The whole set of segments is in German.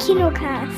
Kinocast.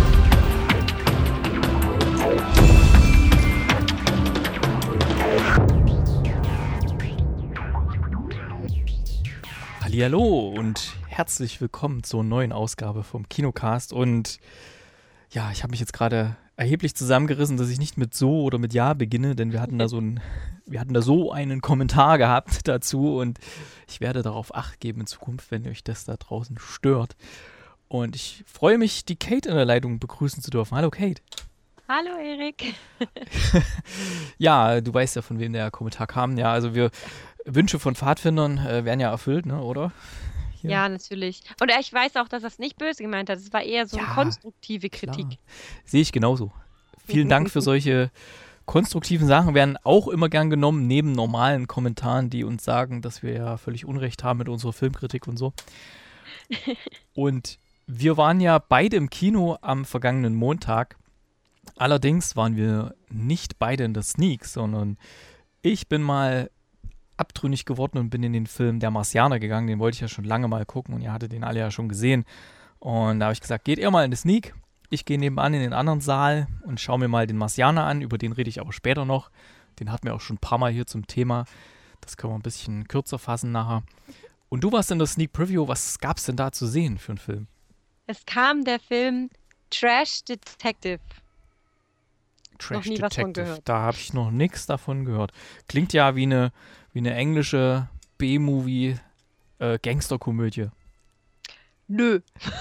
Hallihallo und herzlich willkommen zur neuen Ausgabe vom Kinocast. Und ja, ich habe mich jetzt gerade erheblich zusammengerissen, dass ich nicht mit so oder mit ja beginne, denn wir hatten da so einen Kommentar gehabt dazu und ich werde darauf Acht geben in Zukunft, wenn euch das da draußen stört. Und ich freue mich, die Kate in der Leitung begrüßen zu dürfen. Hallo Kate. Hallo Erik. Ja, du weißt ja, von wem der Kommentar kam. Ja, also Wünsche von Pfadfindern werden ja erfüllt, ne, oder? Hier. Ja, natürlich. Und ich weiß auch, dass er es nicht böse gemeint hat. Es war eher so eine konstruktive Kritik. Klar. Sehe ich genauso. Vielen Dank für solche konstruktiven Sachen. Werden auch immer gern genommen, neben normalen Kommentaren, die uns sagen, dass wir ja völlig Unrecht haben mit unserer Filmkritik und so. Und wir waren ja beide im Kino am vergangenen Montag. Allerdings waren wir nicht beide in der Sneak, sondern ich bin mal abtrünnig geworden und bin in den Film Der Marsianer gegangen. Den wollte ich ja schon lange mal gucken und ihr hattet den alle ja schon gesehen. Und da habe ich gesagt, geht ihr mal in die Sneak. Ich gehe nebenan in den anderen Saal und schaue mir mal den Marsianer an. Über den rede ich aber später noch. Den hatten wir auch schon ein paar Mal hier zum Thema. Das können wir ein bisschen kürzer fassen nachher. Und du warst in der Sneak Preview. Was gab es denn da zu sehen für einen Film? Es kam der Film Trash Detective. Trash noch nie was von Detective. gehört. Da habe ich noch nichts davon gehört. Klingt ja wie eine englische B-Movie Gangsterkomödie. Nö.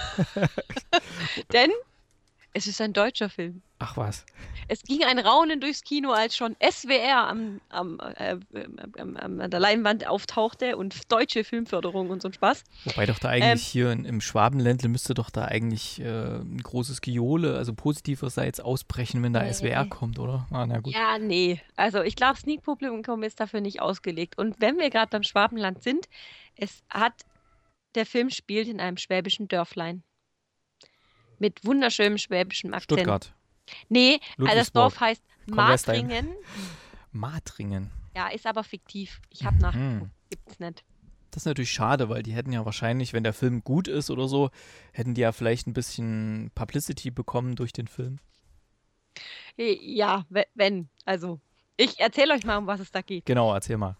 Denn es ist ein deutscher Film. Ach was. Es ging ein Raunen durchs Kino, als schon SWR an der Leinwand auftauchte und deutsche Filmförderung und so ein Spaß. Wobei doch da eigentlich hier im Schwabenländle müsste doch da eigentlich ein großes Gejohle, also positiverseits ausbrechen, wenn da SWR kommt, oder? Ah, na gut. Ja, nee. Also ich glaube, Sneak-Publikum ist dafür nicht ausgelegt. Und wenn wir gerade beim Schwabenland sind, der Film spielt in einem schwäbischen Dörflein. Mit wunderschönem schwäbischem Akzent. Stuttgart. Nee, das Ludwigsburg. Dorf heißt Convestheim. Matringen. Matringen. Ja, ist aber fiktiv. Ich habe nachgeguckt. Gibt's nicht. Das ist natürlich schade, weil die hätten ja wahrscheinlich, wenn der Film gut ist oder so, hätten die ja vielleicht ein bisschen Publicity bekommen durch den Film. Ja, wenn. Also, ich erzähle euch mal, um was es da geht. Genau, erzähl mal.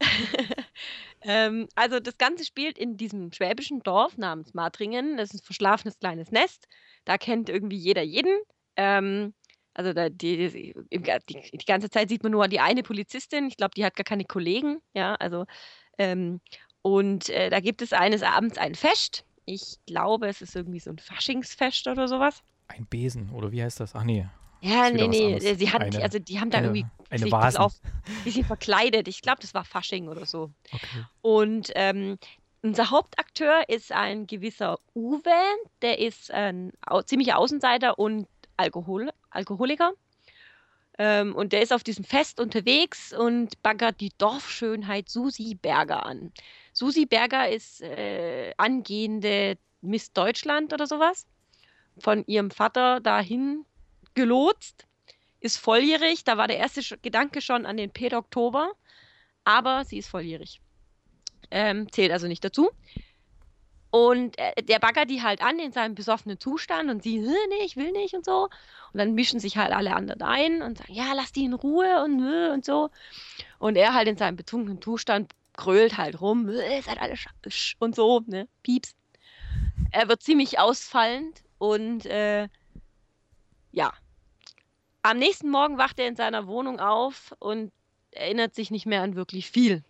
Also das Ganze spielt in diesem schwäbischen Dorf namens Matringen. Das ist ein verschlafenes kleines Nest. Da kennt irgendwie jeder jeden. Also die ganze Zeit sieht man nur die eine Polizistin. Ich glaube, die hat gar keine Kollegen. Ja, also und da gibt es eines Abends ein Fest. Ich glaube, es ist irgendwie so ein Faschingsfest oder sowas. Ein Besen, oder wie heißt das? Ach nee. Ja, Ist wieder was nee. anderes. Die haben da irgendwie eine sich Vasen. auch ein bisschen verkleidet. Ich glaube, das war Fasching oder so. Okay. Und unser Hauptakteur ist ein gewisser Uwe, der ist ein ziemlicher Außenseiter und Alkoholiker. Und der ist auf diesem Fest unterwegs und baggert die Dorfschönheit Susi Berger an. Susi Berger ist angehende Miss Deutschland oder sowas. Von ihrem Vater dahin gelotst, ist volljährig. Da war der erste Gedanke schon an den Oktober, aber sie ist volljährig. Zählt also nicht dazu. Und der baggert die halt an in seinem besoffenen Zustand und sie, nee, ich will nicht und so. Und dann mischen sich halt alle anderen ein und sagen, ja, lass die in Ruhe und so. Und er halt in seinem betrunkenen Zustand grölt halt rum, seid alle und so, ne, Pieps. Er wird ziemlich ausfallend und ja. Am nächsten Morgen wacht er in seiner Wohnung auf und erinnert sich nicht mehr an wirklich viel.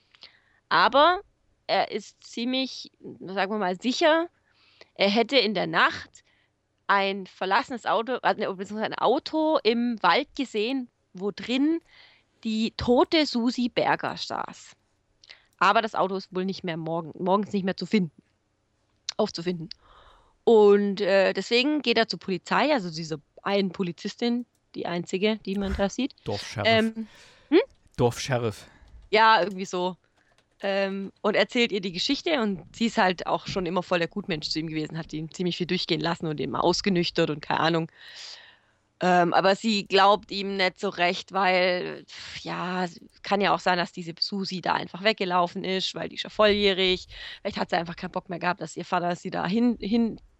Aber er ist ziemlich, sagen wir mal, sicher, er hätte in der Nacht ein verlassenes Auto, beziehungsweise ein Auto im Wald gesehen, wo drin die tote Susi Berger saß. Aber das Auto ist wohl nicht mehr morgens nicht mehr aufzufinden. Und deswegen geht er zur Polizei, also diese einen Polizistin, die einzige, die man da sieht. Dorfsheriff. Dorfsheriff. Ja, irgendwie so. Und erzählt ihr die Geschichte und sie ist halt auch schon immer voll der Gutmensch zu ihm gewesen, hat ihm ziemlich viel durchgehen lassen und ihn mal ausgenüchtert und keine Ahnung. Aber sie glaubt ihm nicht so recht, weil, ja, kann ja auch sein, dass diese Susi da einfach weggelaufen ist, weil die ist ja volljährig. Vielleicht hat sie einfach keinen Bock mehr gehabt, dass ihr Vater sie da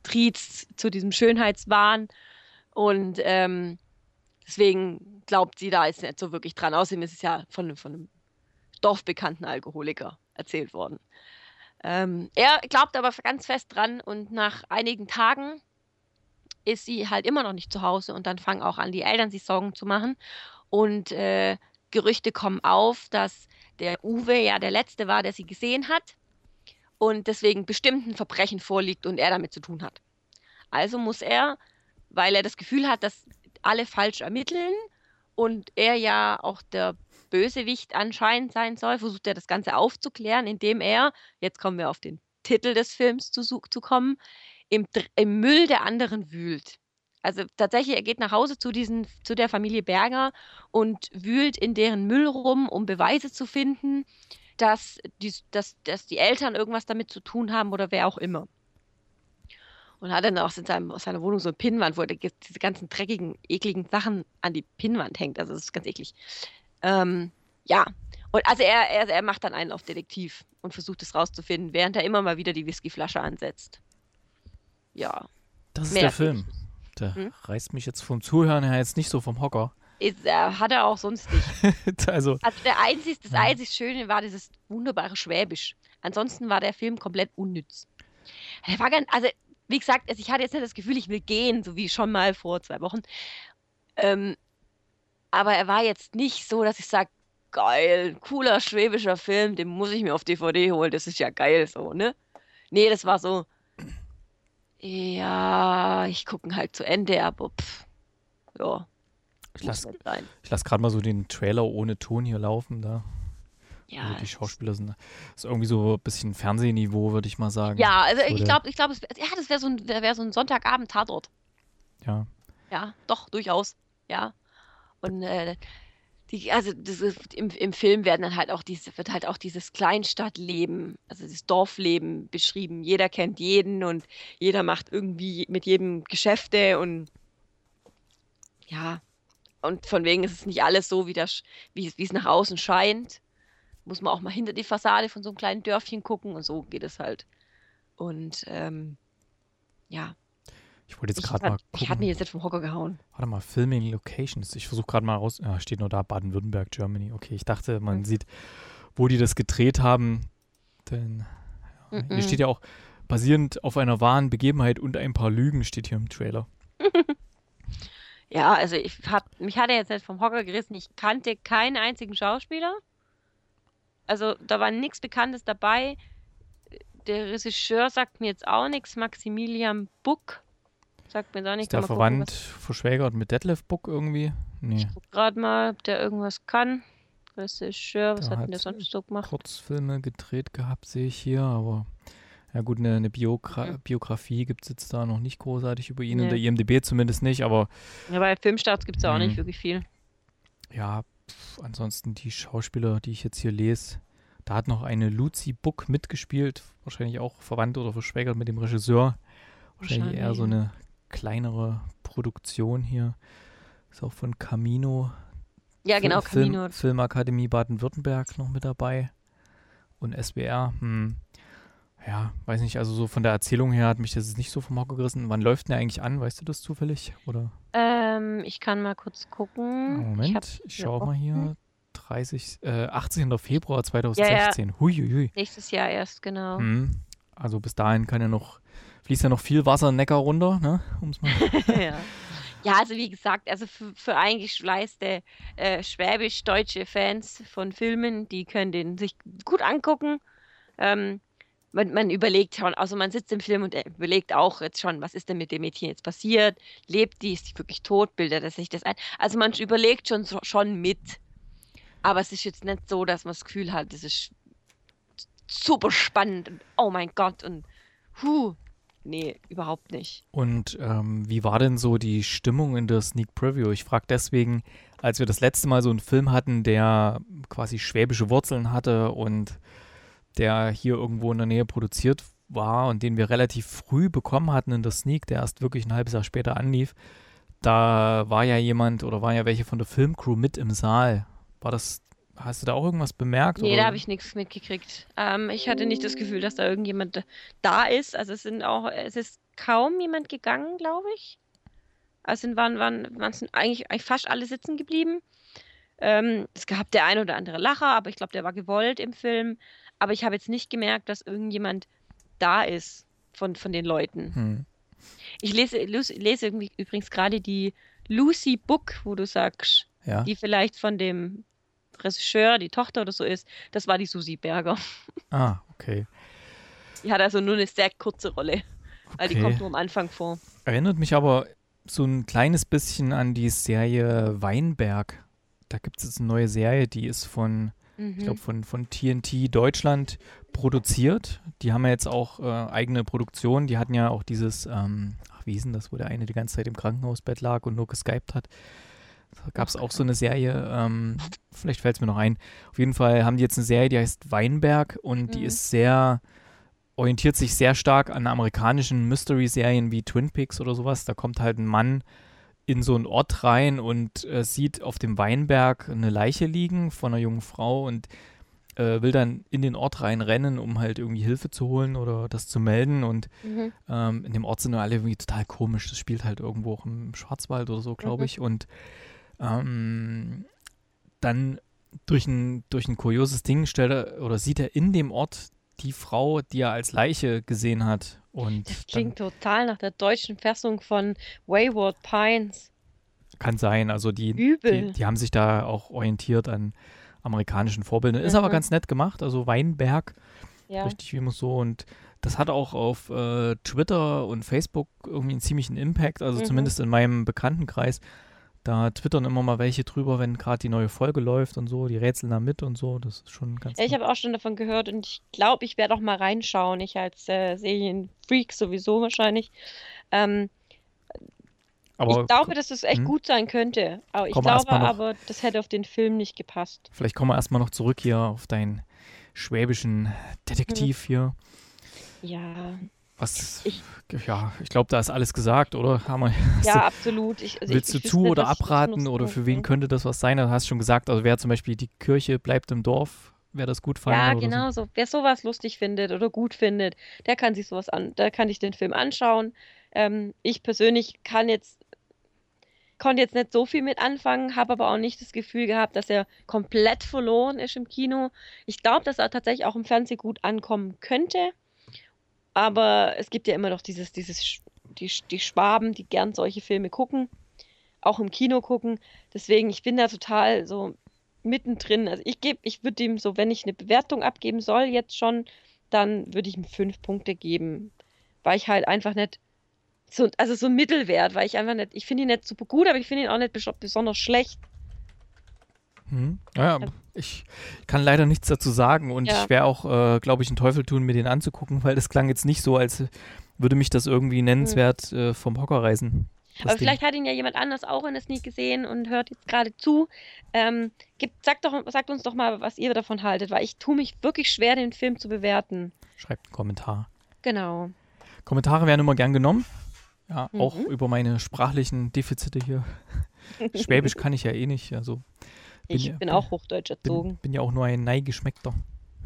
triezt zu diesem Schönheitswahn und deswegen glaubt sie da jetzt nicht so wirklich dran. Außerdem ist es ja von einem dorfbekannten Alkoholiker erzählt worden. Er glaubt aber ganz fest dran und nach einigen Tagen ist sie halt immer noch nicht zu Hause und dann fangen auch an, die Eltern sich Sorgen zu machen und Gerüchte kommen auf, dass der Uwe ja der Letzte war, der sie gesehen hat und deswegen bestimmten Verbrechen vorliegt und er damit zu tun hat. Also muss er, weil er das Gefühl hat, dass alle falsch ermitteln und er ja auch der Bösewicht anscheinend sein soll, versucht er das Ganze aufzuklären, indem er, jetzt kommen wir auf den Titel des Films zu kommen, im Müll der anderen wühlt. Also tatsächlich, er geht nach Hause zu der Familie Berger und wühlt in deren Müll rum, um Beweise zu finden, dass die Eltern irgendwas damit zu tun haben oder wer auch immer. Und hat dann auch in seiner Wohnung so eine Pinnwand, wo er diese ganzen dreckigen, ekligen Sachen an die Pinnwand hängt. Also das ist ganz eklig. Ja, und also er macht dann einen auf Detektiv und versucht es rauszufinden, während er immer mal wieder die Whiskyflasche ansetzt. Ja. Das ist der Film. Der reißt mich jetzt vom Zuhören her jetzt nicht so vom Hocker. Hat er auch sonst nicht. Also das einzig Schöne war dieses wunderbare Schwäbisch. Ansonsten war der Film komplett unnütz. Also wie gesagt, ich hatte jetzt nicht das Gefühl, ich will gehen, so wie schon mal vor 2 Wochen. Aber er war jetzt nicht so, dass ich sage, geil, cooler schwäbischer Film, den muss ich mir auf DVD holen, das ist ja geil so, ne? Nee, das war so, ja, ich gucke ihn halt zu Ende, aber ja. Ich lass gerade mal so den Trailer ohne Ton hier laufen, da. Ja. Also die Schauspieler sind irgendwie so ein bisschen Fernsehniveau, würde ich mal sagen. Ja, also ich glaube, das wäre so ein Sonntagabend-Tatort. Ja. Ja, doch, durchaus. Ja. Und im Film wird halt auch dieses Kleinstadtleben, also das Dorfleben beschrieben. Jeder kennt jeden und jeder macht irgendwie mit jedem Geschäfte und ja, und von wegen ist es nicht alles so, wie es nach außen scheint. Muss man auch mal hinter die Fassade von so einem kleinen Dörfchen gucken und so geht es halt. Und ja. Ich wollte jetzt gerade mal gucken. Ich hatte mich jetzt nicht vom Hocker gehauen. Warte mal, Filming Locations. Ich versuche gerade mal raus. Ja, steht nur da, Baden-Württemberg, Germany. Okay, ich dachte, man sieht, wo die das gedreht haben. Denn hier steht ja auch, basierend auf einer wahren Begebenheit und ein paar Lügen steht hier im Trailer. Ja, also mich hat er jetzt nicht vom Hocker gerissen. Ich kannte keinen einzigen Schauspieler. Also da war nichts Bekanntes dabei. Der Regisseur sagt mir jetzt auch nichts. Maximilian Buck sagt mir da nicht. Ist der verwandt, verschwägert mit Detlef Buck irgendwie? Nee. Ich guck gerade mal, ob der irgendwas kann. Regisseur, was hat denn der sonst so gemacht? Kurzfilme gedreht gehabt, sehe ich hier, aber ja gut, eine Biografie gibt es jetzt da noch nicht großartig über ihn, in der IMDb zumindest nicht, aber ja, bei Filmstarts gibt es ja auch nicht wirklich viel. Ja, ansonsten die Schauspieler, die ich jetzt hier lese, da hat noch eine Lucy Buck mitgespielt, wahrscheinlich auch verwandt oder verschwägert mit dem Regisseur. Wahrscheinlich eher so eine kleinere Produktion hier. Ist auch von Camino. Ja, genau, Camino. Filmakademie Baden-Württemberg noch mit dabei. Und SWR. Ja, weiß nicht, also so von der Erzählung her hat mich das jetzt nicht so vom Hocker gerissen. Wann läuft denn der eigentlich an? Weißt du das zufällig? Oder? Ich kann mal kurz gucken. Moment, ich schaue mal hier. 18. Februar 2016. Ja. Huiuiui. Nächstes Jahr erst, genau. Also bis dahin fließt ja noch viel Wasser in Neckar runter, ne? Ja, also wie gesagt, also für eingeschweißte schwäbisch-deutsche Fans von Filmen, die können den sich gut angucken. Man überlegt schon, also man sitzt im Film und überlegt auch jetzt schon, was ist denn mit dem Mädchen jetzt passiert? Lebt die? Ist die wirklich tot? Bildet er sich das ein? Also man überlegt schon mit. Aber es ist jetzt nicht so, dass man das Gefühl hat, das ist super spannend und oh mein Gott und nee, überhaupt nicht. Und wie war denn so die Stimmung in der Sneak Preview? Ich frage deswegen, als wir das letzte Mal so einen Film hatten, der quasi schwäbische Wurzeln hatte und der hier irgendwo in der Nähe produziert war und den wir relativ früh bekommen hatten in der Sneak, der erst wirklich ein halbes Jahr später anlief, da war ja welche von der Filmcrew mit im Saal. War das Hast du da auch irgendwas bemerkt? Nee, da Oder? habe ich nichts mitgekriegt. Ich hatte nicht das Gefühl, dass da irgendjemand da ist. Also es ist kaum jemand gegangen, glaube ich. Also sind eigentlich fast alle sitzen geblieben. Es gab der ein oder andere Lacher, aber ich glaube, der war gewollt im Film. Aber ich habe jetzt nicht gemerkt, dass irgendjemand da ist von den Leuten. Hm. Ich lese irgendwie übrigens gerade die Lucy Book, wo du sagst, Ja. die vielleicht von dem Regisseur, die Tochter oder so ist. Das war die Susi Berger. Ah, okay. Die hat also nur eine sehr kurze Rolle, weil die Okay. kommt nur am Anfang vor. Erinnert mich aber so ein kleines bisschen an die Serie Weinberg. Da gibt es jetzt eine neue Serie, die ist ich glaube, Mhm. von TNT Deutschland produziert. Die haben ja jetzt auch eigene Produktion. Die hatten ja auch dieses, wie hieß denn das, wo der eine die ganze Zeit im Krankenhausbett lag und nur geskypt hat. Da gab es Ach, auch so eine Serie, vielleicht fällt es mir noch ein. Auf jeden Fall haben die jetzt eine Serie, die heißt Weinberg und die mhm. ist orientiert sich sehr stark an amerikanischen Mystery-Serien wie Twin Peaks oder sowas. Da kommt halt ein Mann in so einen Ort rein und sieht auf dem Weinberg eine Leiche liegen von einer jungen Frau und will dann in den Ort reinrennen, um halt irgendwie Hilfe zu holen oder das zu melden. Und Mhm. in dem Ort sind alle irgendwie total komisch. Das spielt halt irgendwo auch im Schwarzwald oder so, glaube Mhm. ich. Und dann durch ein kurioses Ding sieht er in dem Ort die Frau, die er als Leiche gesehen hat. Und Das dann klingt total nach der deutschen Fassung von Wayward Pines. kann sein, also Übel. die haben sich da auch orientiert an amerikanischen Vorbildern. Ist aber Mhm. ganz nett gemacht, also Weinberg, Ja. richtig wie man so. Und das hat auch auf Twitter und Facebook irgendwie einen ziemlichen Impact, also Mhm. zumindest in meinem Bekanntenkreis. Da twittern immer mal welche drüber, wenn gerade die neue Folge läuft und so, die rätseln da mit und so. Das ist schon Ja, ganz ich nett. habe auch schon davon gehört und ich glaube, ich werde auch mal reinschauen. Ich als Serienfreak sowieso wahrscheinlich. Ähm, Ich Aber glaube, dass es echt hm, gut sein könnte. Aber ich kommen wir glaube erstmal noch, aber, das hätte auf den Film nicht gepasst. vielleicht kommen wir erstmal noch zurück hier auf deinen schwäbischen Mhm. Detektiv hier. Ja, Was, ich, ja, ich glaube, da ist alles gesagt, oder? Hast du, ja, absolut. willst du Ich wüsste zu nicht, oder was ich dazu noch abraten oder sagen für wen soll. könnte das was sein? Du hast schon gesagt, also wäre zum Beispiel die Kirche bleibt im Dorf, wäre das gut Ja, feine oder so. genau so. Wer sowas lustig findet oder gut findet, der kann sich sowas da kann ich den Film anschauen. Ich persönlich konnte jetzt nicht so viel mit anfangen, habe aber auch nicht das Gefühl gehabt, dass er komplett verloren ist im Kino. Ich glaube, dass er tatsächlich auch im Fernsehen gut ankommen könnte, aber es gibt ja immer noch die Schwaben, die gern solche Filme gucken, auch im Kino gucken. Deswegen, ich bin da total so mittendrin. Also ich würde ihm so, wenn ich eine Bewertung abgeben soll, jetzt schon, dann würde ich ihm 5 Punkte geben, weil ich halt einfach nicht also so ein Mittelwert, weil ich einfach nicht, ich finde ihn nicht super gut, aber ich finde ihn auch nicht besonders schlecht. Ja, Ja, ich kann leider nichts dazu sagen und ja. ich wäre auch, glaube ich, einen Teufel tun, mir den anzugucken, weil das klang jetzt nicht so, als würde mich das irgendwie Hm. nennenswert vom Hocker reißen, das Aber Ding. vielleicht hat ihn ja jemand anders auch in der Sneak gesehen und hört jetzt gerade zu. Sagt uns doch mal, was ihr davon haltet, weil ich tue mich wirklich schwer, den Film zu bewerten. Schreibt einen Kommentar. Genau. Kommentare werden immer gern genommen. Ja, auch Mhm. über meine sprachlichen Defizite hier. Schwäbisch kann ich ja eh nicht, also bin Ich ja, bin auch Hochdeutsch erzogen. bin ja auch nur ein Neigeschmeckter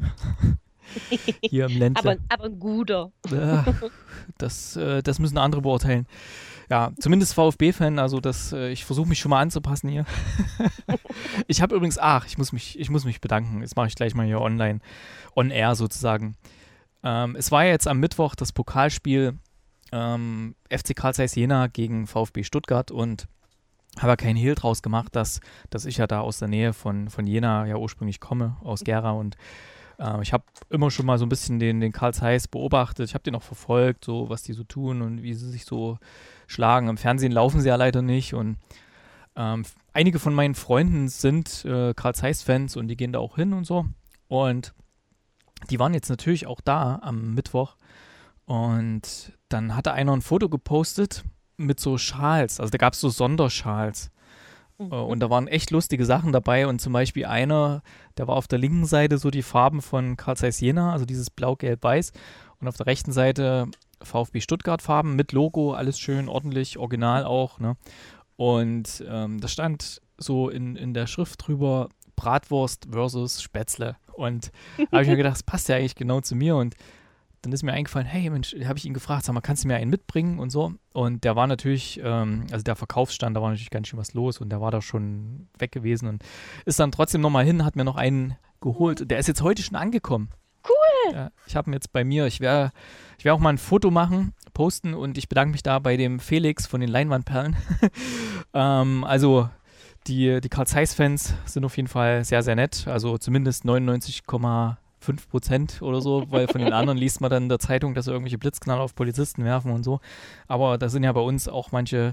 hier im Ländle. Aber ein guter. Äh, das müssen andere beurteilen. Ja, zumindest VfB-Fan, also ich versuche mich schon mal anzupassen hier. Ich habe übrigens, ich muss mich bedanken. Das mache ich gleich mal hier online, on air sozusagen. Es war ja jetzt am Mittwoch das Pokalspiel FC Carl Zeiss Jena gegen VfB Stuttgart und habe ja keinen Hehl draus gemacht, dass ich ja da aus der Nähe von Jena ja ursprünglich komme, aus Gera und ich habe immer schon mal so ein bisschen den Carl Zeiss beobachtet. Ich habe den auch verfolgt, so was die so tun und wie sie sich so schlagen. Im Fernsehen laufen sie ja leider nicht und einige von meinen Freunden sind Carl Zeiss-Fans und die gehen da auch hin und so. Und die waren jetzt natürlich auch da am Mittwoch. Und dann hatte einer ein Foto gepostet mit so Schals. Also da gab es so Sonderschals. Mhm. Und da waren echt lustige Sachen dabei. Und zum Beispiel einer, der war auf der linken Seite so die Farben von Carl Zeiss Jena, also dieses Blau, Gelb, Weiß. Und auf der rechten Seite VfB Stuttgart Farben mit Logo, alles schön ordentlich, original auch. Ne? Und da stand so in der Schrift drüber Bratwurst versus Spätzle. Und da habe ich mir gedacht, das passt ja eigentlich genau zu mir. Und dann ist mir eingefallen, hey Mensch, habe ich ihn gefragt, sag mal, kannst du mir einen mitbringen und so. Und der war natürlich, also der Verkaufsstand, da war natürlich ganz schön was los und der war da schon weg gewesen und ist dann trotzdem nochmal hin, hat mir noch einen geholt. Der ist jetzt heute schon angekommen. Cool. Ja, ich habe ihn jetzt bei mir, ich werde auch mal ein Foto machen, posten und ich bedanke mich da bei dem Felix von den Leinwandperlen. Also die Carl Zeiss-Fans sind auf jeden Fall sehr, sehr nett. Also zumindest 99,5% oder so, weil von den anderen liest man dann in der Zeitung, dass sie irgendwelche Blitzknaller auf Polizisten werfen und so. Aber da sind ja bei uns auch manche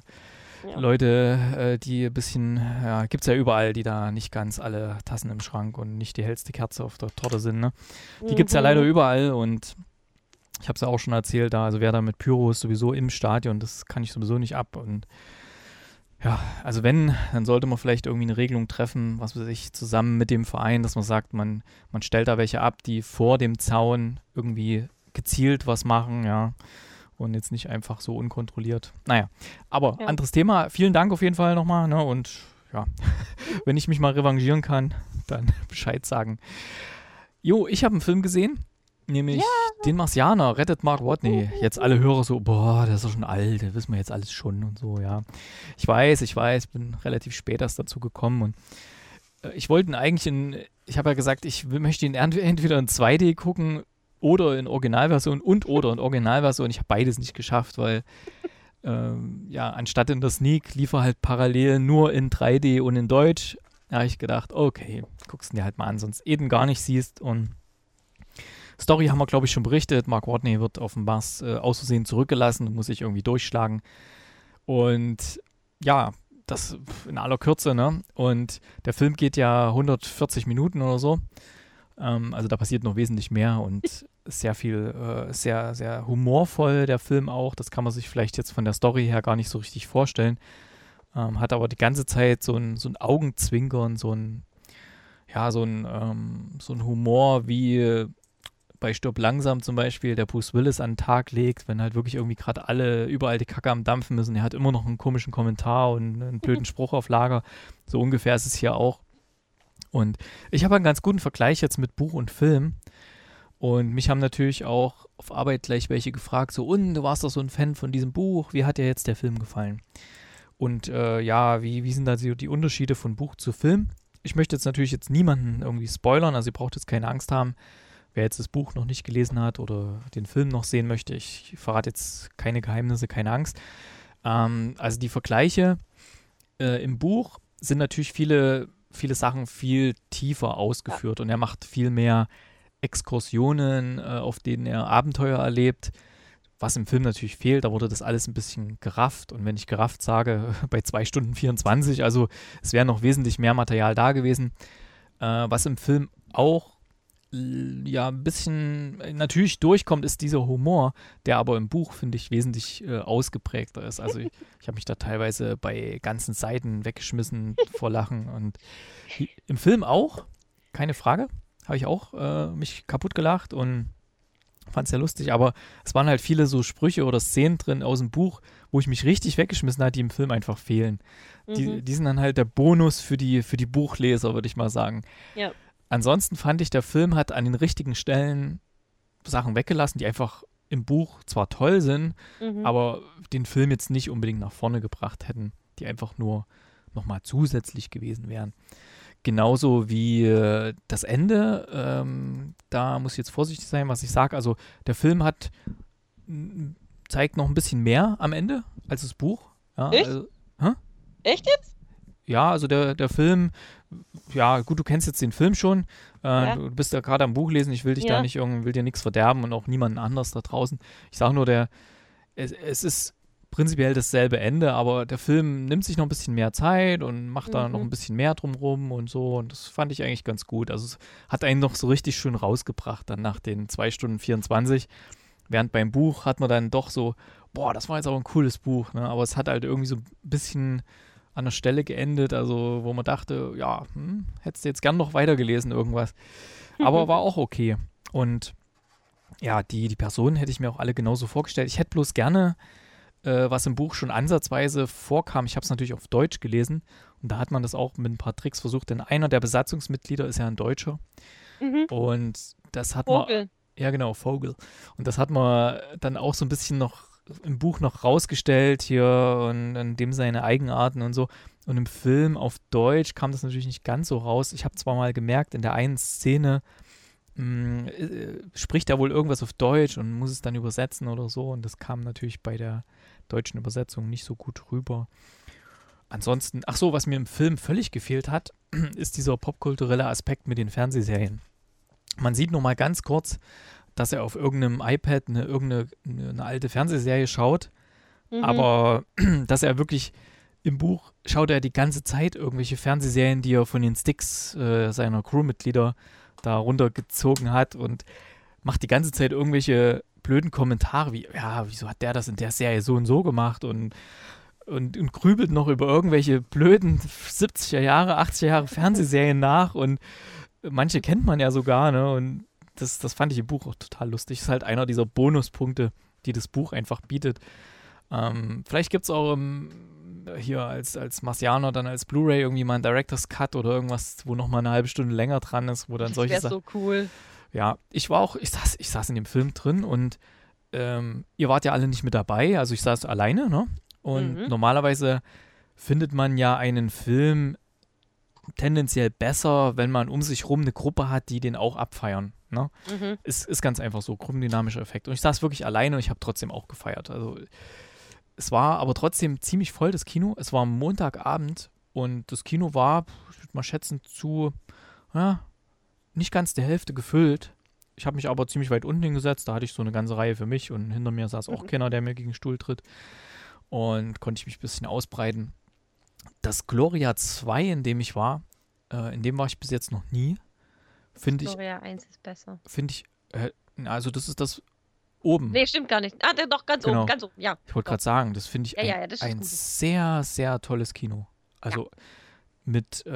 Leute, die ein bisschen, ja, gibt es ja überall, die da nicht ganz alle Tassen im Schrank und nicht die hellste Kerze auf der Torte sind, ne? Die gibt es ja leider überall und ich habe es ja auch schon erzählt, da, also wer da mit Pyro ist sowieso im Stadion, das kann ich sowieso nicht ab und ja, also wenn, dann sollte man vielleicht irgendwie eine Regelung treffen, was weiß ich, zusammen mit dem Verein, dass man sagt, man stellt da welche ab, die vor dem Zaun irgendwie gezielt was machen, ja, und jetzt nicht einfach so unkontrolliert. Naja, aber anderes Thema. Vielen Dank auf jeden Fall nochmal, ne, und ja, wenn ich mich mal revanchieren kann, dann Bescheid sagen. Jo, ich habe einen Film gesehen, nämlich Den Marsianer, rettet Mark Watney. Jetzt alle Hörer so, boah, der ist doch schon alt, das wissen wir jetzt alles schon und so, ja. Ich weiß, bin relativ spät erst dazu gekommen und ich wollte ihn eigentlich ich habe ja gesagt, ich möchte ihn entweder in 2D gucken oder in Originalversion oder in Originalversion. Ich habe beides nicht geschafft, weil anstatt in der Sneak lief er halt parallel nur in 3D und in Deutsch. Da habe ich gedacht, okay, guckst du dir halt mal an, sonst eben gar nicht siehst und Story haben wir, glaube ich, schon berichtet. Mark Watney wird auf dem Mars aus Versehen zurückgelassen und muss sich irgendwie durchschlagen. Und ja, das in aller Kürze, ne? Und der Film geht ja 140 Minuten oder so. Also da passiert noch wesentlich mehr und sehr viel, sehr, sehr humorvoll der Film auch. Das kann man sich vielleicht jetzt von der Story her gar nicht so richtig vorstellen. Hat aber die ganze Zeit so ein Augenzwinkern, so ein Humor wie bei Stirb langsam zum Beispiel, der Bruce Willis an den Tag legt, wenn halt wirklich irgendwie gerade alle überall die Kacke am Dampfen müssen. Er hat immer noch einen komischen Kommentar und einen blöden Spruch auf Lager. So ungefähr ist es hier auch. Und ich habe einen ganz guten Vergleich jetzt mit Buch und Film. Und mich haben natürlich auch auf Arbeit gleich welche gefragt, so, und du warst doch so ein Fan von diesem Buch, wie hat dir jetzt der Film gefallen? Und wie sind da die Unterschiede von Buch zu Film? Ich möchte jetzt natürlich niemanden irgendwie spoilern, also ihr braucht jetzt keine Angst haben, wer jetzt das Buch noch nicht gelesen hat oder den Film noch sehen möchte. Ich verrate jetzt keine Geheimnisse, keine Angst. Also die Vergleiche im Buch sind natürlich viele Sachen viel tiefer ausgeführt und er macht viel mehr Exkursionen, auf denen er Abenteuer erlebt, was im Film natürlich fehlt. Da wurde das alles ein bisschen gerafft und wenn ich gerafft sage, bei 2 Stunden 24, also es wäre noch wesentlich mehr Material da gewesen. Was im Film auch ein bisschen natürlich durchkommt, ist dieser Humor, der aber im Buch, finde ich, wesentlich ausgeprägter ist. Also ich habe mich da teilweise bei ganzen Seiten weggeschmissen vor Lachen und im Film auch, keine Frage, habe ich auch mich kaputt gelacht und fand es sehr lustig, aber es waren halt viele so Sprüche oder Szenen drin aus dem Buch, wo ich mich richtig weggeschmissen habe, die im Film einfach fehlen. Die sind dann halt der Bonus für die Buchleser, würde ich mal sagen. Ja. Ansonsten fand ich, der Film hat an den richtigen Stellen Sachen weggelassen, die einfach im Buch zwar toll sind, aber den Film jetzt nicht unbedingt nach vorne gebracht hätten, die einfach nur nochmal zusätzlich gewesen wären. Genauso wie das Ende, da muss ich jetzt vorsichtig sein, was ich sage. Also der Film zeigt noch ein bisschen mehr am Ende als das Buch. Ja, Echt? Echt jetzt? Ja, also der Film, ja gut, du kennst jetzt den Film schon, du bist ja gerade am Buch lesen, ich will dich da nicht will dir nichts verderben und auch niemanden anders da draußen. Ich sage nur, es ist prinzipiell dasselbe Ende, aber der Film nimmt sich noch ein bisschen mehr Zeit und macht da noch ein bisschen mehr drumrum und so und das fand ich eigentlich ganz gut. Also es hat einen noch so richtig schön rausgebracht dann nach den 2 Stunden 24, während beim Buch hat man dann doch so, boah, das war jetzt aber ein cooles Buch, ne? Aber es hat halt irgendwie so ein bisschen an der Stelle geendet, also wo man dachte, ja, hättest du jetzt gern noch weitergelesen irgendwas. Aber war auch okay. Und ja, die Personen hätte ich mir auch alle genauso vorgestellt. Ich hätte bloß gerne, was im Buch schon ansatzweise vorkam, ich habe es natürlich auf Deutsch gelesen Und da hat man das auch mit ein paar Tricks versucht, denn einer der Besatzungsmitglieder ist ja ein Deutscher. Und das hat man, Vogel. ja genau, Vogel. Und das hat man dann auch so ein bisschen noch im Buch noch rausgestellt hier und in dem seine Eigenarten und so. Und im Film auf Deutsch kam das natürlich nicht ganz so raus. Ich habe zwar mal gemerkt, in der einen Szene spricht er wohl irgendwas auf Deutsch und muss es dann übersetzen oder so. Und das kam natürlich bei der deutschen Übersetzung nicht so gut rüber. Ansonsten, ach so, was mir im Film völlig gefehlt hat, ist dieser popkulturelle Aspekt mit den Fernsehserien. Man sieht nur mal ganz kurz, dass er auf irgendeinem iPad eine alte Fernsehserie schaut, aber dass er wirklich im Buch schaut er die ganze Zeit irgendwelche Fernsehserien, die er von den Sticks seiner Crewmitglieder da runtergezogen hat und macht die ganze Zeit irgendwelche blöden Kommentare wie, ja, wieso hat der das in der Serie so und so gemacht und grübelt noch über irgendwelche blöden 70er Jahre, 80er Jahre Fernsehserien nach und manche kennt man ja sogar, ne, und das fand ich im Buch auch total lustig. Das ist halt einer dieser Bonuspunkte, die das Buch einfach bietet. Vielleicht gibt es auch hier als Marcianer dann als Blu-ray irgendwie mal einen Director's Cut oder irgendwas, wo nochmal eine halbe Stunde länger dran ist, wo dann Das solche wäre Sachen. so cool. Ja, ich saß in dem Film drin und ihr wart ja alle nicht mit dabei, also ich saß alleine, ne? Und normalerweise findet man ja einen Film tendenziell besser, wenn man um sich rum eine Gruppe hat, die den auch abfeiern. Ne? Ist ganz einfach so, gruppendynamischer Effekt. Und ich saß wirklich alleine und ich habe trotzdem auch gefeiert. Also es war aber trotzdem ziemlich voll, das Kino. Es war Montagabend und das Kino war, ich würde mal schätzen, nicht ganz der Hälfte gefüllt. Ich habe mich aber ziemlich weit unten hingesetzt, da hatte ich so eine ganze Reihe für mich und hinter mir saß auch keiner, der mir gegen den Stuhl tritt. Und konnte ich mich ein bisschen ausbreiten. Das Gloria 2, in dem ich war, in dem war ich bis jetzt noch nie. Gloria 1 ist besser. Also das ist das oben. Nee, stimmt gar nicht. Doch, ganz Genau. oben, ganz oben, ja. Ich wollte gerade sagen, das finde ich ein sehr, sehr tolles Kino. Also mit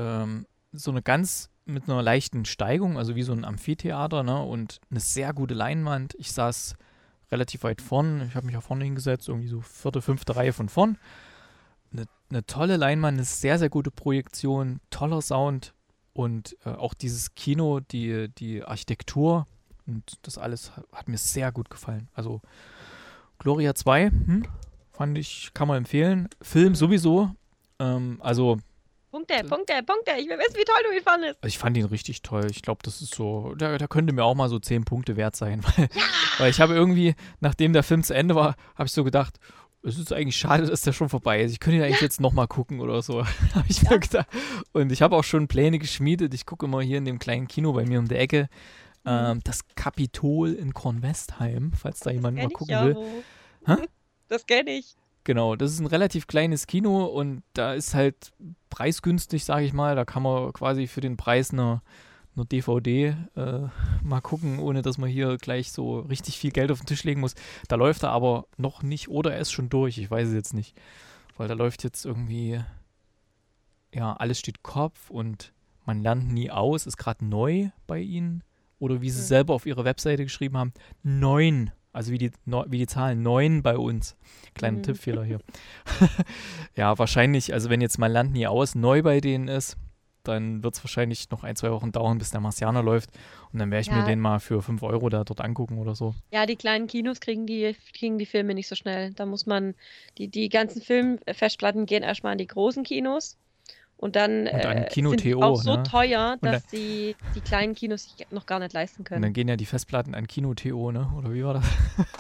mit einer leichten Steigung, also wie so ein Amphitheater, ne, und eine sehr gute Leinwand. Ich saß relativ weit vorn, ich habe mich auch vorne hingesetzt, irgendwie so 4., 5. Reihe von vorn. Eine tolle Leinwand, eine sehr, sehr gute Projektion, toller Sound und auch dieses Kino, die Architektur und das alles hat mir sehr gut gefallen. Also Gloria 2, fand ich, kann man empfehlen. Film sowieso, also Punkte, ich will wissen, wie toll du ihn fandest. ich fand ihn richtig toll. Ich glaube, das ist so, da könnte mir auch mal so 10 Punkte wert sein, weil ich habe irgendwie, nachdem der Film zu Ende war, habe ich so gedacht, es ist eigentlich schade, dass der schon vorbei ist. Ich könnte ihn eigentlich jetzt nochmal gucken oder so, habe ich mir gedacht. Und ich habe auch schon Pläne geschmiedet. Ich gucke immer hier in dem kleinen Kino bei mir um die Ecke. Das Kapitol in Kornwestheim, falls da jemand mal gucken will. Das kenne ich. Genau, das ist ein relativ kleines Kino und da ist halt preisgünstig, sage ich mal. Da kann man quasi für den Preis eine DVD mal gucken, ohne dass man hier gleich so richtig viel Geld auf den Tisch legen muss. Da läuft er aber noch nicht oder er ist schon durch, ich weiß es jetzt nicht. Weil da läuft jetzt irgendwie, ja, alles steht Kopf und man lernt nie aus, ist gerade neu bei ihnen. Oder wie sie selber auf ihrer Webseite geschrieben haben, 9. Also wie die Zahlen 9 bei uns. Kleiner Tippfehler hier. Ja, wahrscheinlich, also wenn jetzt mein Land nie aus neu bei denen ist, dann wird es wahrscheinlich noch 1, 2 Wochen dauern, bis der Marcianer läuft. Und dann werde ich mir den mal für 5 € da dort angucken oder so. Ja, die kleinen Kinos kriegen die Filme nicht so schnell. Da muss man, die ganzen Filmfestplatten gehen erstmal an die großen Kinos. Und dann Kino sind die TO, auch so ne? teuer, dass die kleinen Kinos sich noch gar nicht leisten können. Und dann gehen ja die Festplatten an Kino TO, ne? Oder wie war das?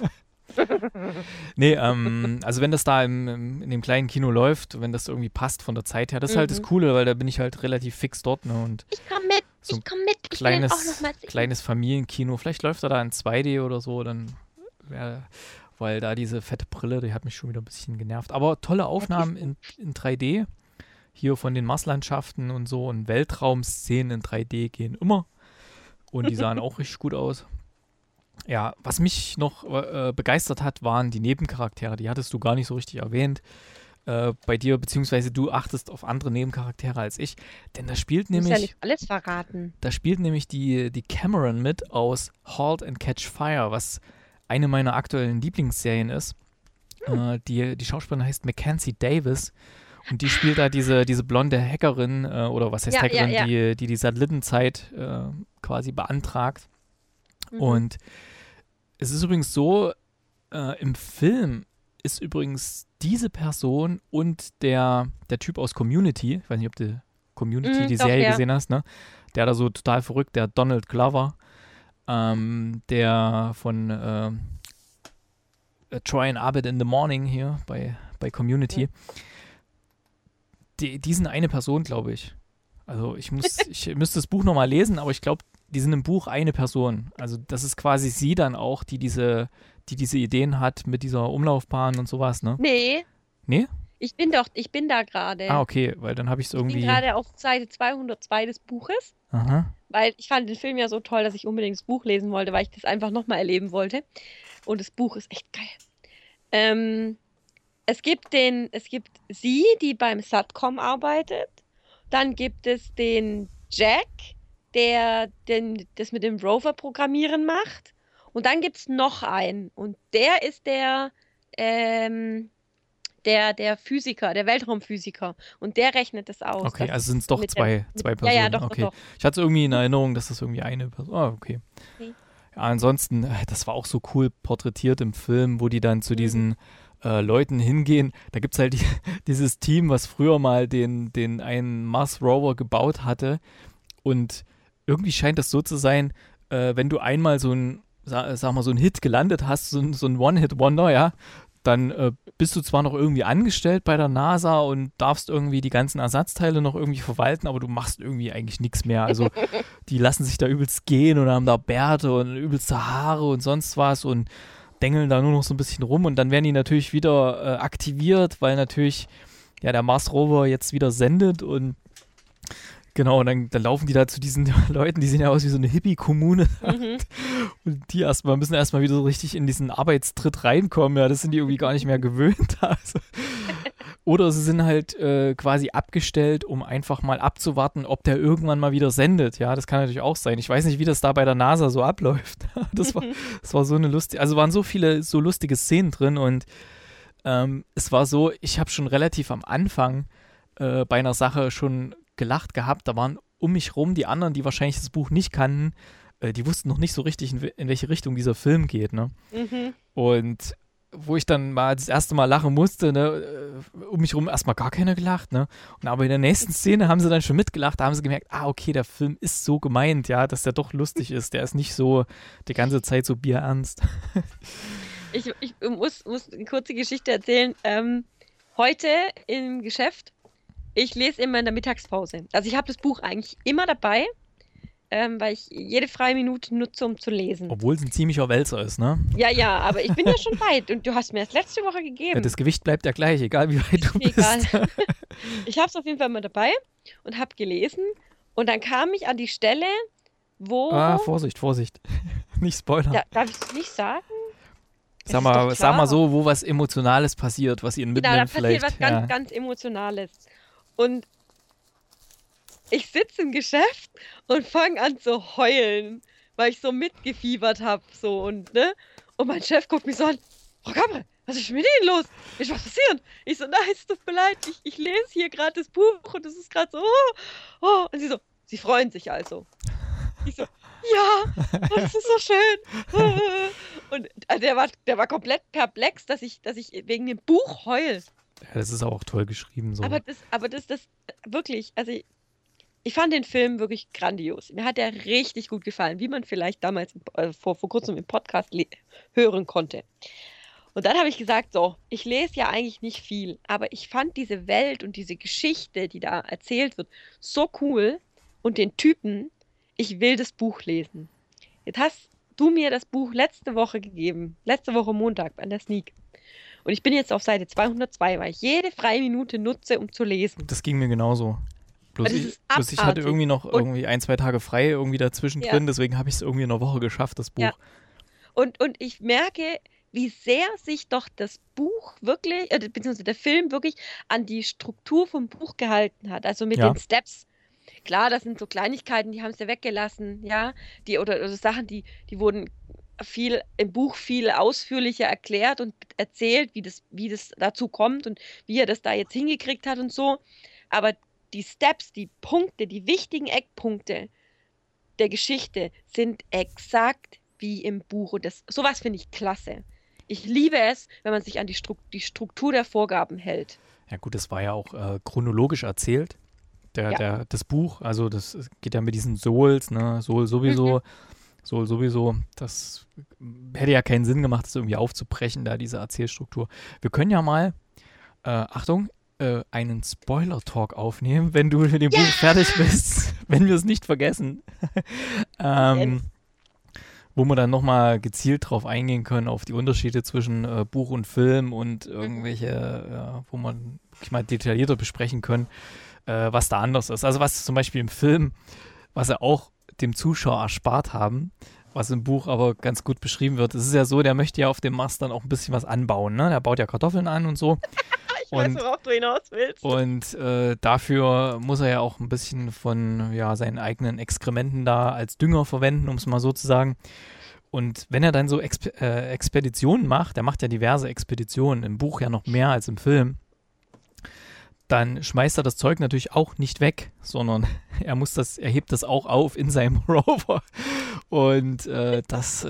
Nee, also wenn das da in dem kleinen Kino läuft, wenn das irgendwie passt von der Zeit her, das ist halt das Coole, weil da bin ich halt relativ fix dort, ne? Und ich komm mit, ich will auch noch mal sehen. Kleines Familienkino, vielleicht läuft er da in 2D oder so, dann weil da diese fette Brille, die hat mich schon wieder ein bisschen genervt. Aber tolle Aufnahmen in 3D. Hier von den Marslandschaften und so und Weltraumszenen in 3D gehen immer. Und die sahen auch richtig gut aus. Ja, was mich noch begeistert hat, waren die Nebencharaktere. Die hattest du gar nicht so richtig erwähnt bei dir, beziehungsweise du achtest auf andere Nebencharaktere als ich. Denn da spielt nämlich... Du musst ja nicht alles verraten. Da spielt nämlich die Cameron mit aus Halt and Catch Fire, was eine meiner aktuellen Lieblingsserien ist. Die Schauspielerin heißt Mackenzie Davis. Und die spielt da diese blonde Hackerin, oder was heißt Ja, ja, Hackerin, ja. die Satellitenzeit quasi beantragt. Mhm. Und es ist übrigens so, im Film ist übrigens diese Person und der Typ aus Community, ich weiß nicht, ob du Community, die Doch, Serie ja. gesehen hast, ne? Der da so total verrückt, der Donald Glover, der von Troy and Abed in the Morning hier bei Community. Die sind eine Person, glaube ich. Also ich müsste das Buch nochmal lesen, aber ich glaube, die sind im Buch eine Person. Also das ist quasi sie dann auch, die diese Ideen hat mit dieser Umlaufbahn und sowas, ne? Nee, Nee? ich bin da Ah, gerade. okay, weil dann habe ich es Ich bin irgendwie. gerade auf Seite 202 des Buches, Aha. weil ich fand den Film ja so toll, dass ich unbedingt das Buch lesen wollte, weil ich das einfach nochmal erleben wollte. Und das Buch ist echt geil. Es gibt sie, die beim Satcom arbeitet. Dann gibt es den Jack, der das mit dem Rover-Programmieren macht. Und dann gibt es noch einen. Und der ist der Physiker, der Weltraumphysiker. Und der rechnet das aus. Okay, dass also sind es doch mit zwei ja, Personen. ja, doch, Okay. doch. Ich hatte irgendwie in Erinnerung, dass das irgendwie eine Person. Ah, okay. Okay. Ja, ansonsten, das war auch so cool porträtiert im Film, wo die dann zu diesen Leuten hingehen. Da gibt es halt dieses Team, was früher mal den einen Mars Rover gebaut hatte. Und irgendwie scheint das so zu sein, wenn du einmal so ein, sag mal, so ein Hit gelandet hast, so ein One-Hit-Wonder, ja, dann bist du zwar noch irgendwie angestellt bei der NASA und darfst irgendwie die ganzen Ersatzteile noch irgendwie verwalten, aber du machst irgendwie eigentlich nichts mehr. Also die lassen sich da übelst gehen und haben da Bärte und übelste Haare und sonst was und dengeln da nur noch so ein bisschen rum und dann werden die natürlich wieder aktiviert, weil natürlich ja der Mars Rover jetzt wieder sendet und genau, und dann laufen die da zu diesen Leuten, die sehen ja aus wie so eine Hippie-Kommune. Mhm. Und die müssen erstmal wieder so richtig in diesen Arbeitstritt reinkommen. Ja, das sind die irgendwie gar nicht mehr gewöhnt. Also. Oder sie sind halt quasi abgestellt, um einfach mal abzuwarten, ob der irgendwann mal wieder sendet. Ja, das kann natürlich auch sein. Ich weiß nicht, wie das da bei der NASA so abläuft. Das war so eine lustige, also waren so viele so lustige Szenen drin und es war so, ich habe schon relativ am Anfang bei einer Sache schon gelacht gehabt. Da waren um mich rum die anderen, die wahrscheinlich das Buch nicht kannten, die wussten noch nicht so richtig, in welche Richtung dieser Film geht, ne? Mhm. Und wo ich dann mal das erste Mal lachen musste, ne, um mich rum erstmal gar keiner gelacht, ne? Und aber in der nächsten Szene haben sie dann schon mitgelacht, da haben sie gemerkt, okay, der Film ist so gemeint, ja, dass der doch lustig ist. Der ist nicht so die ganze Zeit so bierernst. Ich muss eine kurze Geschichte erzählen. Heute im Geschäft, ich lese immer in der Mittagspause. Also ich habe das Buch eigentlich immer dabei, weil ich jede freie Minute nutze, um zu lesen. Obwohl es ein ziemlicher Wälzer ist, ne? Ja, aber ich bin ja schon weit und du hast mir das letzte Woche Ja, gegeben. das Gewicht bleibt ja gleich, egal wie weit du Mir bist. egal. Ich habe es auf jeden Fall immer dabei und habe gelesen und dann kam ich an die Stelle, wo... Vorsicht. Nicht spoilern. Ja, darf ich es nicht sagen? Es Sag ist doch mal klar. so, wo was Emotionales passiert, was ihn Genau, da mitnimmt passiert vielleicht. was ganz, ganz Emotionales. Und ich sitze im Geschäft und fange an zu heulen, weil ich so mitgefiebert habe. So, und mein Chef guckt mich so an. Frau Gabriel, was ist mit Ihnen los? Ist was passiert? Ich so, nein, es tut mir leid, ich lese hier gerade das Buch und es ist gerade so, oh. Und sie so, Sie freuen sich also. Ich so, ja, und es ist so schön. Und der war komplett perplex, dass ich wegen dem Buch heul. Ja, das ist auch toll geschrieben. So. Aber das wirklich, also ich fand den Film wirklich grandios. Mir hat er richtig gut gefallen, wie man vielleicht damals vor kurzem im Podcast hören konnte. Und dann habe ich gesagt, so, ich lese ja eigentlich nicht viel, aber ich fand diese Welt und diese Geschichte, die da erzählt wird, so cool und den Typen, ich will das Buch lesen. Jetzt hast du mir das Buch letzte Woche gegeben, letzte Woche Montag an der Sneak. Und ich bin jetzt auf Seite 202, weil ich jede freie Minute nutze, um zu lesen. Das ging mir genauso. Bloß Aber das ist ich hatte abartig. irgendwie noch Und- irgendwie 1-2 Tage frei irgendwie dazwischen Ja. drin, deswegen habe ich es irgendwie in einer Woche geschafft, das Buch. Ja. Und ich merke, wie sehr sich doch das Buch wirklich, beziehungsweise der Film wirklich an die Struktur vom Buch gehalten hat. Also mit Ja. den Steps. Klar, das sind so Kleinigkeiten, die haben sie weggelassen, ja. Oder Sachen, die wurden im Buch viel ausführlicher erklärt und erzählt, wie das dazu kommt und wie er das da jetzt hingekriegt hat und so. Aber die Steps, die Punkte, die wichtigen Eckpunkte der Geschichte sind exakt wie im Buch. Und sowas finde ich klasse. Ich liebe es, wenn man sich an die Struktur der Vorgaben hält. Ja gut, das war ja auch chronologisch erzählt, das Buch. Also das geht ja mit diesen Souls, ne? Soul sowieso. Das hätte ja keinen Sinn gemacht, das irgendwie aufzubrechen, da diese Erzählstruktur. Wir können ja mal, Achtung, einen Spoiler-Talk aufnehmen, wenn du mit dem Buch fertig bist, wenn wir es nicht vergessen. Wo wir dann nochmal gezielt drauf eingehen können, auf die Unterschiede zwischen Buch und Film und irgendwelche, wo man wirklich mal detaillierter besprechen können, was da anders ist. Also was zum Beispiel im Film, was sie auch dem Zuschauer erspart haben, was im Buch aber ganz gut beschrieben wird. Es ist ja so, der möchte ja auf dem Mast dann auch ein bisschen was anbauen, ne? Der baut ja Kartoffeln an und so. Ich weiß, worauf du hinaus willst. Und dafür muss er ja auch ein bisschen von seinen eigenen Exkrementen da als Dünger verwenden, um es mal so zu sagen. Und wenn er dann so Expeditionen macht, er macht ja diverse Expeditionen, im Buch ja noch mehr als im Film, dann schmeißt er das Zeug natürlich auch nicht weg, sondern er hebt das auch auf in seinem Rover. Und das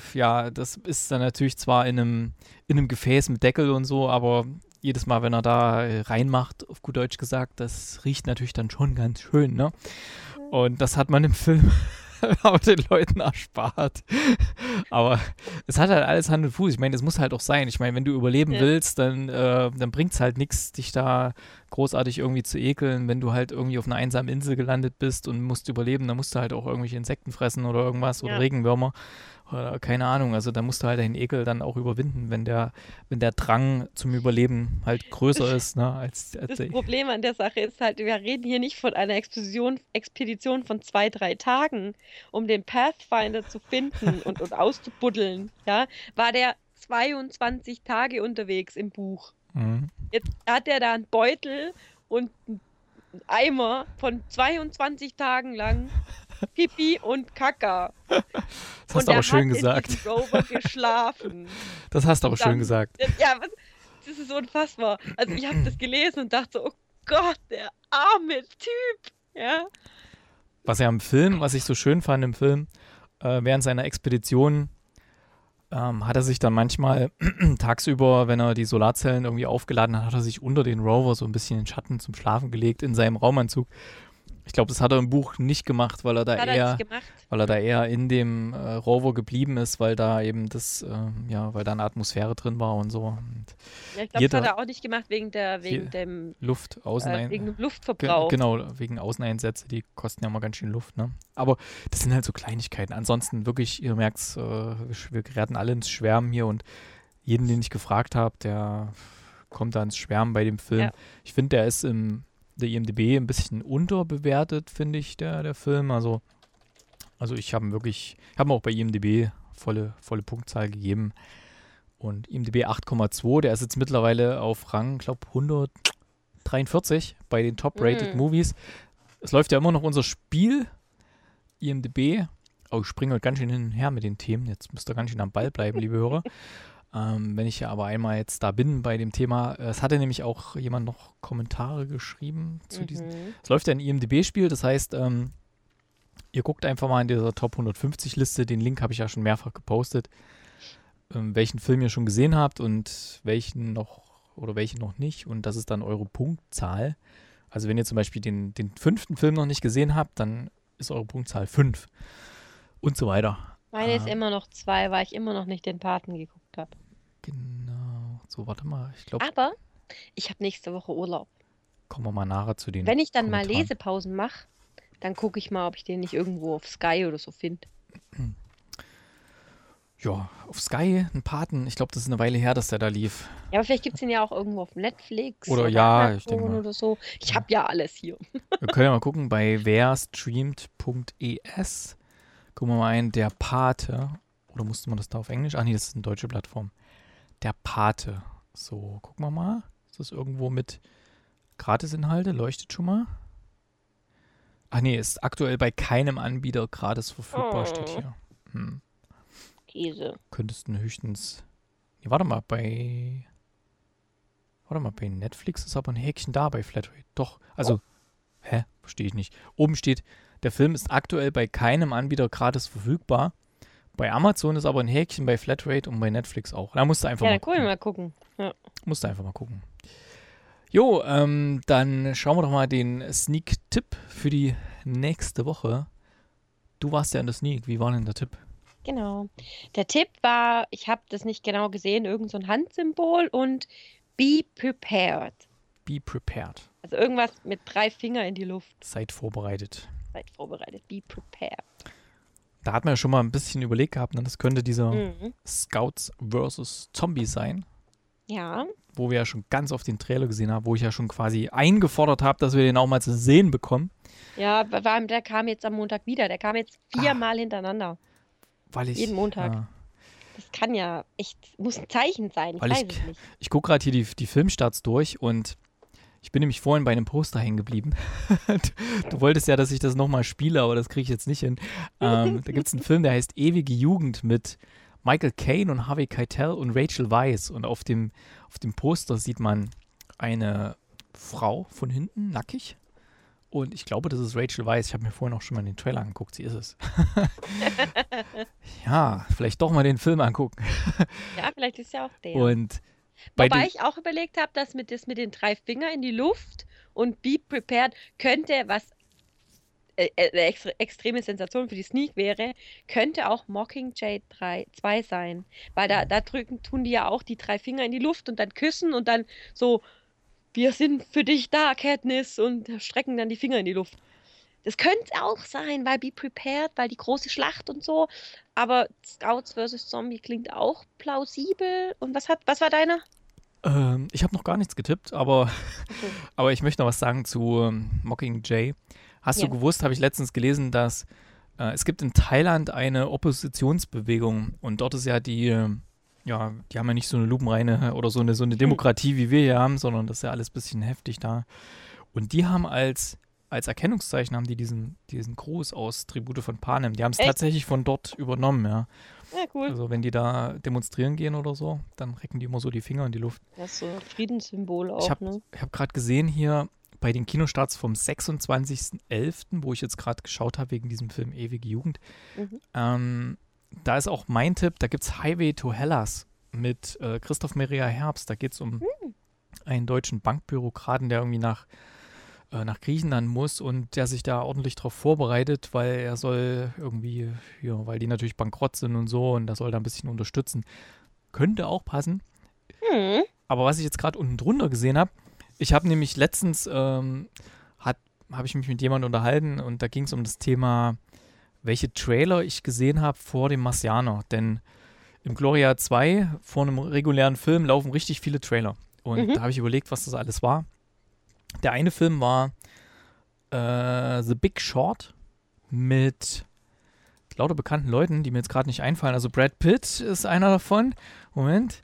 ist dann natürlich zwar in einem Gefäß mit Deckel und so, aber jedes Mal, wenn er da reinmacht, auf gut Deutsch gesagt, das riecht natürlich dann schon ganz schön, ne? Und das hat man im Film aber den Leuten erspart. Aber es hat halt alles Hand und Fuß. Ich meine, das muss halt auch sein. Ich meine, wenn du überleben willst, dann bringt es halt nichts, dich da großartig irgendwie zu ekeln. Wenn du halt irgendwie auf einer einsamen Insel gelandet bist und musst überleben, dann musst du halt auch irgendwelche Insekten fressen oder irgendwas oder Regenwürmer. Oder keine Ahnung. Also da musst du halt den Ekel dann auch überwinden, wenn der Drang zum Überleben halt größer ist, ne, als das Problem an der Sache ist halt, wir reden hier nicht von einer Expedition von 2-3 Tagen, um den Pathfinder zu finden und auszubuddeln. Ja, war der 22 Tage unterwegs im Buch. Mhm. Jetzt hat er da einen Beutel und einen Eimer von 22 Tagen lang Pipi und Kaka. Das hast du aber schön gesagt. Und der hat in diesem Rover geschlafen. Das hast du aber schön gesagt. Ja, das ist unfassbar. Also ich habe das gelesen und dachte so, oh Gott, der arme Typ. Ja. Was ich so schön fand im Film, während seiner Expedition hat er sich dann manchmal tagsüber, wenn er die Solarzellen irgendwie aufgeladen hat er sich unter den Rover so ein bisschen in den Schatten zum Schlafen gelegt in seinem Raumanzug. Ich glaube, das hat er im Buch nicht gemacht, weil er da eher in dem Rover geblieben ist, weil da eben weil da eine Atmosphäre drin war und so. Und ja, ich glaube, das hat er auch nicht gemacht wegen dem Luftverbrauch. Genau, wegen Außeneinsätze, die kosten ja mal ganz schön Luft, ne? Aber das sind halt so Kleinigkeiten. Ansonsten wirklich, ihr merkt es, wir geraten alle ins Schwärmen hier und jeden, den ich gefragt habe, der kommt da ins Schwärmen bei dem Film. Ja. Ich finde, der ist der IMDb ein bisschen unterbewertet, finde ich, der Film. Also ich habe ihm auch bei IMDb volle Punktzahl gegeben. Und IMDb 8,2, der ist jetzt mittlerweile auf Rang, glaube 143 bei den Top-Rated Movies. Es läuft ja immer noch unser Spiel, IMDb. Oh, ich springe ganz schön hin und her mit den Themen. Jetzt müsst ihr ganz schön am Ball bleiben, liebe Hörer. Wenn ich ja aber einmal jetzt da bin bei dem Thema, es hatte nämlich auch jemand noch Kommentare geschrieben zu diesen. Es läuft ja ein IMDb-Spiel, das heißt, ihr guckt einfach mal in dieser Top 150 Liste, den Link habe ich ja schon mehrfach gepostet, welchen Film ihr schon gesehen habt und welchen noch nicht und das ist dann eure Punktzahl. Also wenn ihr zum Beispiel den 5. Film noch nicht gesehen habt, dann ist eure Punktzahl 5 und so weiter. Meine ist immer noch 2, weil ich immer noch nicht den Paten geguckt habe. Genau. So, warte mal. Ich glaube. Aber ich habe nächste Woche Urlaub. Kommen wir mal nachher zu den. Wenn ich dann mal Lesepausen mache, dann gucke ich mal, ob ich den nicht irgendwo auf Sky oder so finde. Ja, auf Sky, ein Paten. Ich glaube, das ist eine Weile her, dass der da lief. Ja, aber vielleicht gibt es ihn ja auch irgendwo auf Netflix oder ich denke mal. Oder so. Ich habe ja alles hier. Wir können ja mal gucken bei werstreamt.es. Gucken wir mal ein, der Pate. Oder musste man das da auf Englisch? Ach nee, das ist eine deutsche Plattform. Der Pate. So, gucken wir mal. Ist das irgendwo mit Gratisinhalte? Leuchtet schon mal? Ach nee, ist aktuell bei keinem Anbieter gratis verfügbar, steht hier. Käse. Könntest du höchstens. Nee, warte mal, bei Netflix ist aber ein Häkchen da bei Flatrate. Doch, also, verstehe ich nicht. Oben steht, der Film ist aktuell bei keinem Anbieter gratis verfügbar. Bei Amazon ist aber ein Häkchen bei Flatrate und bei Netflix auch. Da musst du einfach Ja, dann mal gucken. Ja. Musst du einfach mal gucken. Jo, dann schauen wir doch mal den Sneak-Tipp für die nächste Woche. Du warst ja in der Sneak. Wie war denn der Tipp? Genau. Der Tipp war, ich habe das nicht genau gesehen, irgend so ein Handsymbol und be prepared. Be prepared. Also irgendwas mit 3 Finger in die Luft. Seid vorbereitet. Seid vorbereitet. Be prepared. Da hat man ja schon mal ein bisschen überlegt gehabt, ne? Das könnte dieser Scouts vs. Zombie sein. Ja. Wo wir ja schon ganz oft den Trailer gesehen haben, wo ich ja schon quasi eingefordert habe, dass wir den auch mal zu sehen bekommen. Ja, der kam jetzt am Montag wieder. Der kam jetzt 4-mal hintereinander. Jeden Montag. Ja. Das kann ja echt, muss ein Zeichen sein. Ich weiß es nicht. Ich gucke gerade hier die Filmstarts durch und ich bin nämlich vorhin bei einem Poster hängen geblieben. Du wolltest ja, dass ich das nochmal spiele, aber das kriege ich jetzt nicht hin. Da gibt es einen Film, der heißt Ewige Jugend mit Michael Caine und Harvey Keitel und Rachel Weisz. Und auf dem Poster sieht man eine Frau von hinten, nackig. Und ich glaube, das ist Rachel Weisz. Ich habe mir vorhin auch schon mal den Trailer angeguckt. Sie ist es. Ja, vielleicht doch mal den Film angucken. Ja, vielleicht ist ja auch der. Und wobei ich auch überlegt habe, dass mit den 3 Fingern in die Luft und be prepared könnte, was eine extreme Sensation für die Sneak wäre, könnte auch Mockingjay 2 sein. Weil da tun die ja auch die 3 Finger in die Luft und dann küssen und dann so, wir sind für dich da, Katniss, und strecken dann die Finger in die Luft. Das könnte auch sein, weil be prepared, weil die große Schlacht und so. Aber Scouts vs. Zombie klingt auch plausibel. Und was war deiner? Ich habe noch gar nichts getippt, aber ich möchte noch was sagen zu Mockingjay. Hast du gewusst, habe ich letztens gelesen, dass es gibt in Thailand eine Oppositionsbewegung und dort ist ja die haben ja nicht so eine lupenreine oder so eine Demokratie, wie wir hier haben, sondern das ist ja alles ein bisschen heftig da. Und die haben als Erkennungszeichen haben die diesen Gruß aus Tribute von Panem. Die haben es tatsächlich von dort übernommen, ja. Ja, cool. Also wenn die da demonstrieren gehen oder so, dann recken die immer so die Finger in die Luft. Das ist so ein Friedenssymbol auch, Ich habe gerade gesehen hier bei den Kinostarts vom 26.11., wo ich jetzt gerade geschaut habe wegen diesem Film Ewige Jugend, da ist auch mein Tipp, da gibt es Highway to Hellas mit Christoph Maria Herbst. Da geht es um einen deutschen Bankbürokraten, der irgendwie nach Griechenland muss und der sich da ordentlich drauf vorbereitet, weil er soll irgendwie, weil die natürlich bankrott sind und so und das soll da ein bisschen unterstützen. Könnte auch passen. Aber was ich jetzt gerade unten drunter gesehen habe, ich habe nämlich letztens, habe ich mich mit jemandem unterhalten und da ging es um das Thema, welche Trailer ich gesehen habe vor dem Marsianer. Denn im Gloria 2, vor einem regulären Film, laufen richtig viele Trailer. Und da habe ich überlegt, was das alles war. Der eine Film war The Big Short mit lauter bekannten Leuten, die mir jetzt gerade nicht einfallen. Also Brad Pitt ist einer davon. Moment.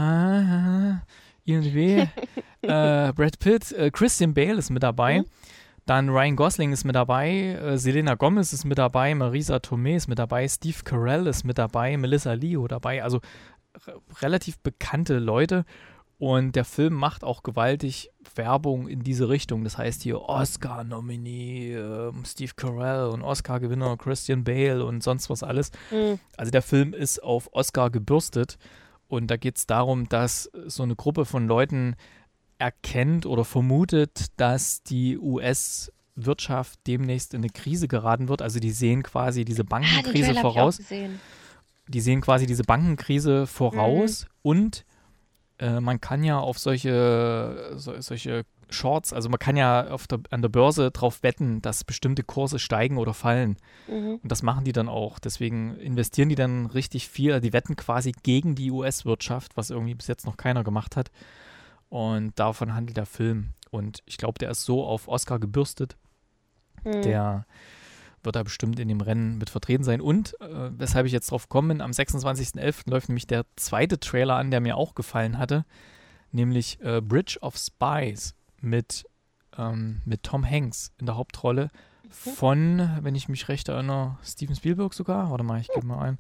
irgendwie. Brad Pitt, Christian Bale ist mit dabei. Dann Ryan Gosling ist mit dabei. Selena Gomez ist mit dabei. Marisa Tomei ist mit dabei. Steve Carell ist mit dabei. Melissa Leo dabei. Also relativ bekannte Leute. Und der Film macht auch gewaltig Werbung in diese Richtung. Das heißt hier Oscar-Nominee Steve Carell und Oscar-Gewinner Christian Bale und sonst was alles. Also der Film ist auf Oscar gebürstet. Und da geht es darum, dass so eine Gruppe von Leuten erkennt oder vermutet, dass die US-Wirtschaft demnächst in eine Krise geraten wird. Also die sehen quasi diese Bankenkrise voraus. Die sehen quasi diese Bankenkrise voraus und man kann ja auf solche Shorts, also man kann ja an der Börse drauf wetten, dass bestimmte Kurse steigen oder fallen. Und das machen die dann auch. Deswegen investieren die dann richtig viel. Die wetten quasi gegen die US-Wirtschaft, was irgendwie bis jetzt noch keiner gemacht hat. Und davon handelt der Film. Und ich glaube, der ist so auf Oscar gebürstet. Der wird da bestimmt in dem Rennen mit vertreten sein. Und weshalb ich jetzt drauf komme, am 26.11. läuft nämlich der zweite Trailer an, der mir auch gefallen hatte, nämlich Bridge of Spies mit Tom Hanks in der Hauptrolle von, wenn ich mich recht erinnere, Steven Spielberg sogar. Warte mal, ich gebe mal ein.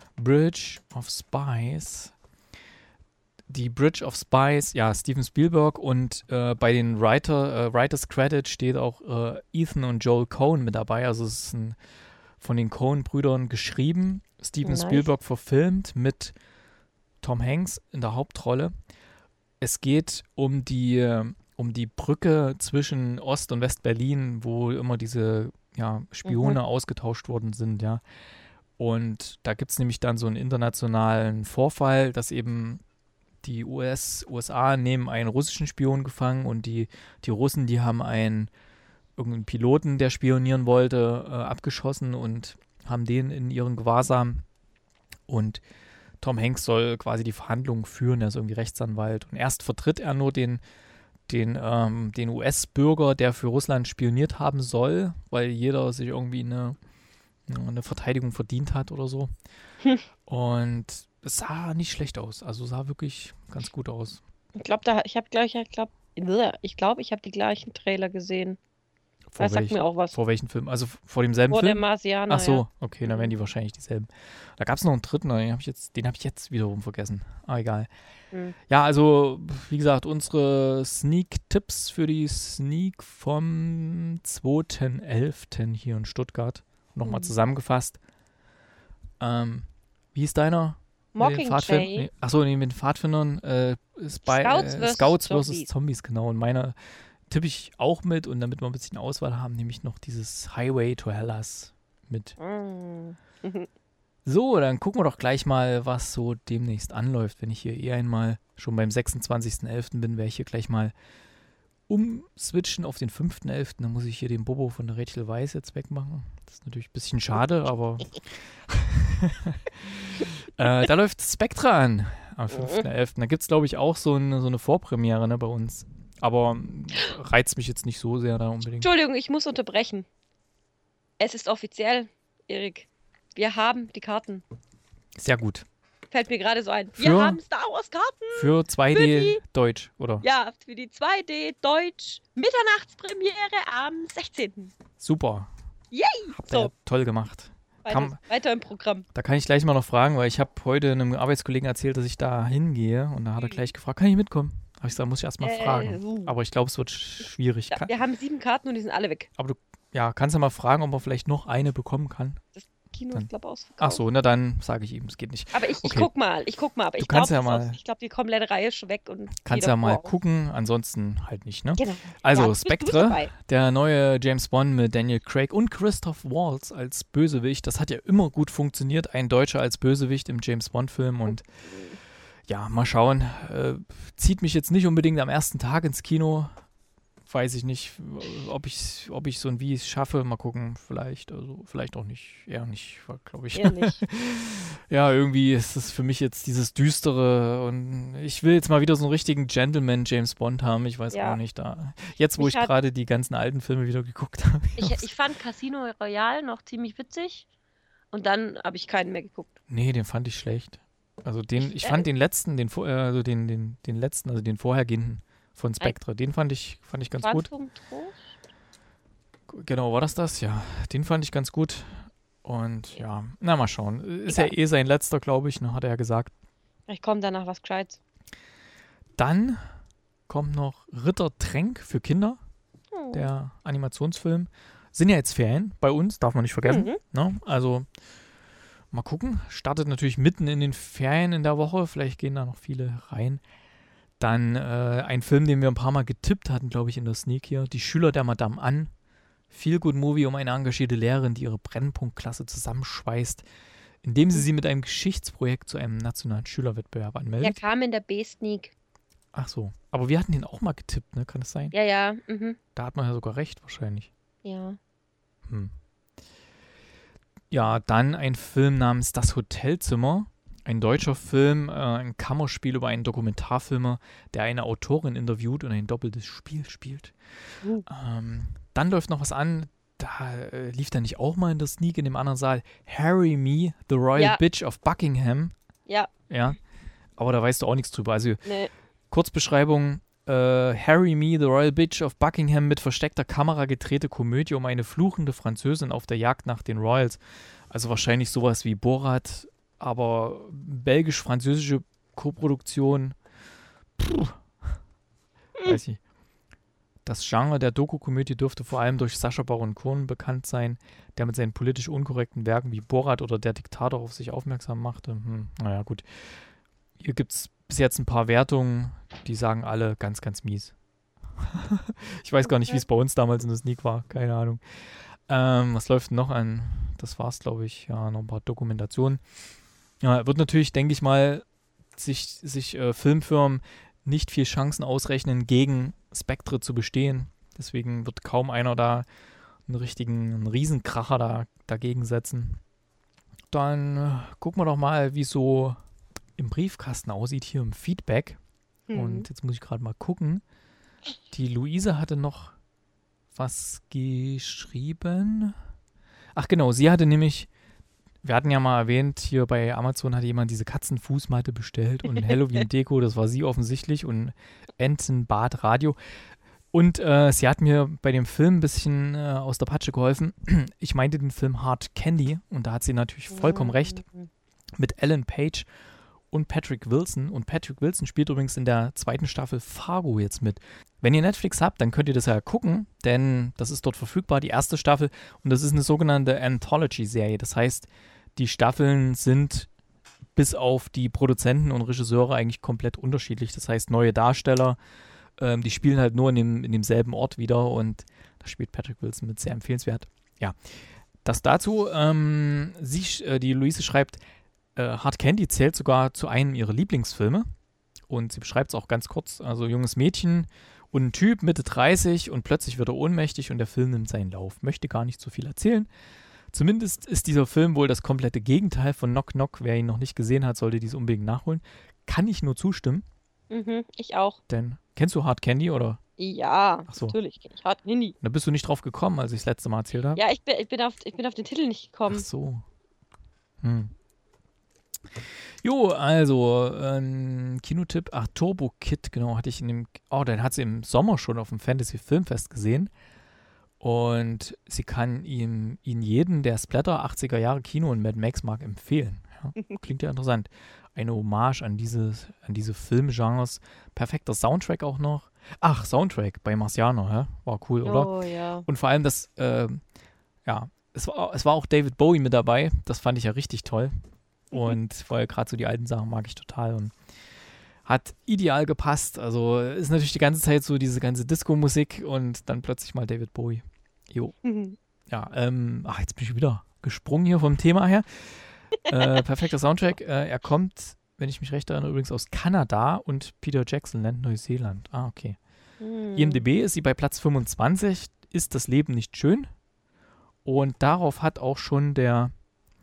Bridge of Spies. Die Bridge of Spies, ja, Steven Spielberg und bei den Writers Credit steht auch Ethan und Joel Coen mit dabei. Also es ist von den Coen-Brüdern geschrieben. Steven Spielberg verfilmt mit Tom Hanks in der Hauptrolle. Es geht um die Brücke zwischen Ost- und West-Berlin, wo immer diese Spione ausgetauscht worden sind, ja. Und da gibt es nämlich dann so einen internationalen Vorfall, dass eben die USA nehmen einen russischen Spion gefangen und die Russen, die haben irgendeinen Piloten, der spionieren wollte, abgeschossen und haben den in ihren Gewahrsam. Und Tom Hanks soll quasi die Verhandlungen führen, er ist irgendwie Rechtsanwalt. Und erst vertritt er nur den US-Bürger, der für Russland spioniert haben soll, weil jeder sich irgendwie eine Verteidigung verdient hat oder so. Und es sah nicht schlecht aus. Also sah wirklich ganz gut aus. Ich glaube, ich habe die gleichen Trailer gesehen. Das sagt mir auch was. Vor welchem Film? Also vor demselben Film? Vor dem Marsianer, Ach so, okay, dann wären die wahrscheinlich dieselben. Da gab es noch einen dritten, den habe ich jetzt wiederum vergessen. Egal. Ja, also wie gesagt, unsere Sneak-Tipps für die Sneak vom 2.11. hier in Stuttgart. Nochmal zusammengefasst. Wie ist deiner? Mockingjay. Achso, mit den Pfadfindern ist bei Scouts vs. Zombies, genau. Und meine tippe ich auch mit und damit wir ein bisschen Auswahl haben, nehme ich noch dieses Highway to Hellas mit. So, dann gucken wir doch gleich mal, was so demnächst anläuft. Wenn ich hier einmal schon beim 26.11. bin, werde ich hier gleich mal umswitchen auf den 5.11. Dann muss ich hier den Bobo von der Rachel Weisz jetzt wegmachen. Das ist natürlich ein bisschen schade, aber da läuft Spectre an am 5.11. Da gibt es, glaube ich, auch so eine Vorpremiere, ne, bei uns. Aber reizt mich jetzt nicht so sehr da unbedingt. Entschuldigung, ich muss unterbrechen. Es ist offiziell, Erik. Wir haben die Karten. Sehr gut. Fällt mir gerade so ein. Wir haben Star Wars Karten. Für 2D Deutsch, oder? Ja, für die 2D Deutsch Mitternachtspremiere am 16. Super. Yay! Habt ihr toll gemacht. Weiter im Programm. Da kann ich gleich mal noch fragen, weil ich habe heute einem Arbeitskollegen erzählt, dass ich da hingehe und da hat er gleich gefragt, kann ich mitkommen? Habe ich gesagt, muss ich erst mal fragen. Aber ich glaube, es wird schwierig. Ja, wir haben 7 Karten und die sind alle weg. Aber du kannst ja mal fragen, ob man vielleicht noch eine bekommen kann. Das Kino ist, glaube ich, ausverkauft. Ach so, na dann sage ich ihm, es geht nicht. Aber ich guck mal. Aber ich glaube, die komplette Reihe ist schon weg. Und kannst ja mal gucken, ansonsten halt nicht, ne? Genau. Also ja, Spectre, der neue James Bond mit Daniel Craig und Christoph Waltz als Bösewicht. Das hat ja immer gut funktioniert, ein Deutscher als Bösewicht im James Bond-Film und ja, mal schauen. Zieht mich jetzt nicht unbedingt am ersten Tag ins Kino. Weiß ich nicht, ob ich so ein Wie es schaffe. Mal gucken, vielleicht. Also vielleicht auch nicht. Eher nicht, glaube ich. Eher nicht. Ja, irgendwie ist es für mich jetzt dieses Düstere und ich will jetzt mal wieder so einen richtigen Gentleman James Bond haben. Ich weiß auch nicht da. Jetzt, wo ich gerade die ganzen alten Filme wieder geguckt habe. Ich fand Casino Royale noch ziemlich witzig und dann habe ich keinen mehr geguckt. Nee, den fand ich schlecht. Also ich fand den letzten, den letzten, also den vorhergehenden von Spectre, den fand ich ganz gut. Genau, war das? Ja, den fand ich ganz gut. Und ja, na mal schauen. Ist ja eh sein letzter, glaube ich, ne, hat er ja gesagt. Ich komme danach was Gescheites. Dann kommt noch Ritter Tränk für Kinder, der Animationsfilm. Sind ja jetzt Ferien bei uns, darf man nicht vergessen. Ne? Also mal gucken. Startet natürlich mitten in den Ferien in der Woche. Vielleicht gehen da noch viele rein. Dann ein Film, den wir ein paar Mal getippt hatten, glaube ich, in der Sneak hier. Die Schüler der Madame Ann. Feel-Good-Movie um eine engagierte Lehrerin, die ihre Brennpunktklasse zusammenschweißt, indem sie mit einem Geschichtsprojekt zu einem nationalen Schülerwettbewerb anmeldet. Der kam in der B-Sneak. Ach so. Aber wir hatten den auch mal getippt, ne? Kann das sein? Ja. Da hat man ja sogar recht, wahrscheinlich. Ja. Ja, dann ein Film namens Das Hotelzimmer. Ein deutscher Film, ein Kammerspiel über einen Dokumentarfilmer, der eine Autorin interviewt und ein doppeltes Spiel spielt. Dann läuft noch was an, da lief der nicht auch mal in der Sneak in dem anderen Saal. Harry Me, the Royal Bitch of Buckingham. Ja. Aber da weißt du auch nichts drüber. Also Kurzbeschreibung, Harry Me, the Royal Bitch of Buckingham, mit versteckter Kamera gedrehte Komödie um eine fluchende Französin auf der Jagd nach den Royals. Also wahrscheinlich sowas wie Borat aber belgisch-französische Koproduktion, weiß ich. Das Genre der Doku-Komödie dürfte vor allem durch Sacha Baron Cohen bekannt sein, der mit seinen politisch unkorrekten Werken wie Borat oder Der Diktator auf sich aufmerksam machte. Naja, gut. Hier gibt es bis jetzt ein paar Wertungen, die sagen alle ganz, ganz mies. Ich weiß gar nicht, wie es bei uns damals in der Sneak war. Keine Ahnung. Was läuft denn noch an? Das war's, glaube ich. Ja, noch ein paar Dokumentationen. Ja, wird natürlich, denke ich mal, sich Filmfirmen nicht viel Chancen ausrechnen, gegen Spectre zu bestehen. Deswegen wird kaum einer da einen Riesenkracher dagegen setzen. Dann gucken wir doch mal, wie es so im Briefkasten aussieht, hier im Feedback. Und jetzt muss ich gerade mal gucken. Die Luise hatte noch was geschrieben. Ach genau, sie hatte nämlich, wir hatten ja mal erwähnt, hier bei Amazon hatte jemand diese Katzenfußmatte bestellt und Halloween-Deko, das war sie offensichtlich, und Entenbad Radio. Und sie hat mir bei dem Film ein bisschen aus der Patsche geholfen. Ich meinte den Film Hard Candy und da hat sie natürlich vollkommen recht, mit Ellen Page und Patrick Wilson. Und Patrick Wilson spielt übrigens in der 2. Staffel Fargo jetzt mit. Wenn ihr Netflix habt, dann könnt ihr das ja gucken, denn das ist dort verfügbar, die 1. Staffel. Und das ist eine sogenannte Anthology-Serie. Das heißt, die Staffeln sind bis auf die Produzenten und Regisseure eigentlich komplett unterschiedlich. Das heißt, neue Darsteller, die spielen halt nur in demselben Ort wieder. Und da spielt Patrick Wilson mit, sehr empfehlenswert. Ja, das dazu. Die Luise schreibt, Hard Candy zählt sogar zu einem ihrer Lieblingsfilme und sie beschreibt es auch ganz kurz, also junges Mädchen und ein Typ Mitte 30 und plötzlich wird er ohnmächtig und der Film nimmt seinen Lauf. Möchte gar nicht so viel erzählen. Zumindest ist dieser Film wohl das komplette Gegenteil von Knock Knock. Wer ihn noch nicht gesehen hat, sollte dies unbedingt nachholen. Kann ich nur zustimmen. Ich auch. Denn, kennst du Hard Candy oder? Ja, Ach so. Natürlich kenne ich Hard Candy. Da bist du nicht drauf gekommen, als ich das letzte Mal erzählt habe? Ja, ich bin auf den Titel nicht gekommen. Ach so. Jo, also, Kinotipp, Turbo Kid, genau, hatte ich den hat sie im Sommer schon auf dem Fantasy Filmfest gesehen. Und sie kann ihn jeden, der Splatter, 80er Jahre Kino und Mad Max mag, empfehlen. Ja, klingt ja interessant. Eine Hommage an diese Filmgenres. Perfekter Soundtrack auch noch. Ach, Soundtrack bei Marciano, ja? War cool, oder? Oh ja. Und vor allem es war auch David Bowie mit dabei. Das fand ich ja richtig toll. Und weil gerade so die alten Sachen mag ich total und hat ideal gepasst. Also ist natürlich die ganze Zeit so diese ganze Disco-Musik und dann plötzlich mal David Bowie. Jo. Ja, jetzt bin ich wieder gesprungen hier vom Thema her. Perfekter Soundtrack. Er kommt, wenn ich mich recht erinnere, übrigens aus Kanada und Peter Jackson Land Neuseeland. Ah, okay. IMDb ist sie bei Platz 25. Ist das Leben nicht schön? Und darauf hat auch schon der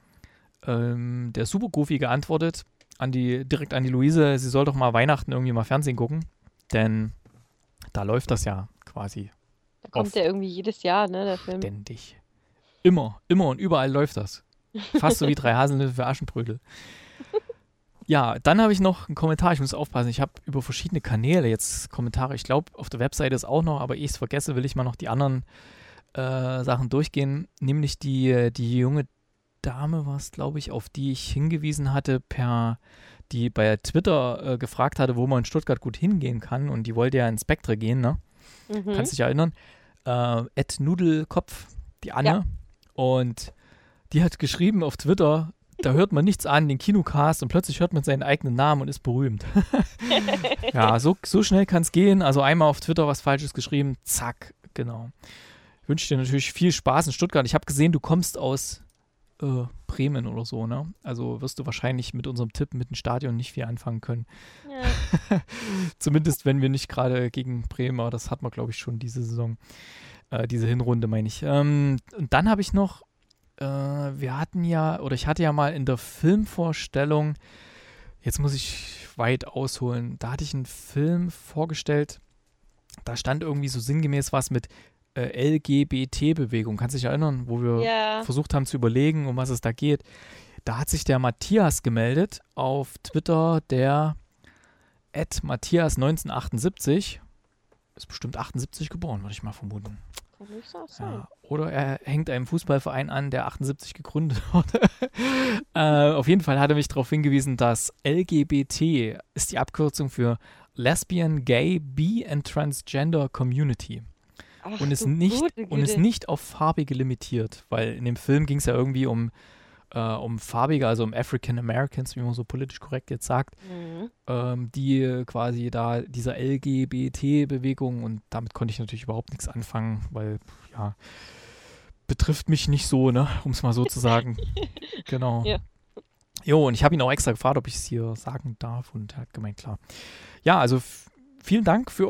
Super Goofy geantwortet, direkt an die Luise, sie soll doch mal Weihnachten irgendwie mal Fernsehen gucken, denn da läuft das ja quasi. Da kommt der irgendwie jedes Jahr, ne, der Film. Ständig. Immer und überall läuft das. Fast so wie 3 Haselnüsse für Aschenbrödel. Ja, dann habe ich noch einen Kommentar, ich muss aufpassen, ich habe über verschiedene Kanäle jetzt Kommentare, ich glaube auf der Webseite ist auch noch, aber ehe ich es vergesse, will ich mal noch die anderen Sachen durchgehen, nämlich die junge Dame war es, glaube ich, auf die ich hingewiesen hatte, die bei Twitter gefragt hatte, wo man in Stuttgart gut hingehen kann und die wollte ja in Spectre gehen, ne? Kannst dich erinnern? @Nudelkopf, die Anne. Ja. Und die hat geschrieben auf Twitter, da hört man nichts an, den Kinocast und plötzlich hört man seinen eigenen Namen und ist berühmt. Ja, so schnell kann es gehen. Also einmal auf Twitter was Falsches geschrieben, zack, genau. Ich wünsche dir natürlich viel Spaß in Stuttgart. Ich habe gesehen, du kommst aus Bremen oder so, ne? Also wirst du wahrscheinlich mit unserem Tipp mit dem Stadion nicht viel anfangen können. Ja. Zumindest, wenn wir nicht gerade gegen Bremen, aber das hat man, glaube ich, schon diese Saison. Diese Hinrunde, meine ich. Und dann habe ich noch, ich hatte ja mal in der Filmvorstellung, jetzt muss ich weit ausholen, da hatte ich einen Film vorgestellt, da stand irgendwie so sinngemäß was mit LGBT-Bewegung. Kannst du dich erinnern, wo wir versucht haben zu überlegen, um was es da geht? Da hat sich der Matthias gemeldet auf Twitter, der @Matthias1978, ist bestimmt 78 geboren, würde ich mal vermuten. Kann durchaus sein. Ja, oder er hängt einem Fußballverein an, der 78 gegründet wurde. Auf jeden Fall hat er mich darauf hingewiesen, dass LGBT ist die Abkürzung für Lesbian, Gay, Bi and Transgender Community. Ach, Und ist du nicht, gute und ist Güte. nicht auf Farbige limitiert, weil in dem Film ging es ja irgendwie um Farbige, also um African Americans, wie man so politisch korrekt jetzt sagt, die quasi da dieser LGBT-Bewegung, und damit konnte ich natürlich überhaupt nichts anfangen, weil, ja, betrifft mich nicht so, ne, um es mal so zu sagen. Genau. Ja. Jo, und ich habe ihn auch extra gefragt, ob ich es hier sagen darf, und er hat gemeint, klar. Ja, also vielen Dank für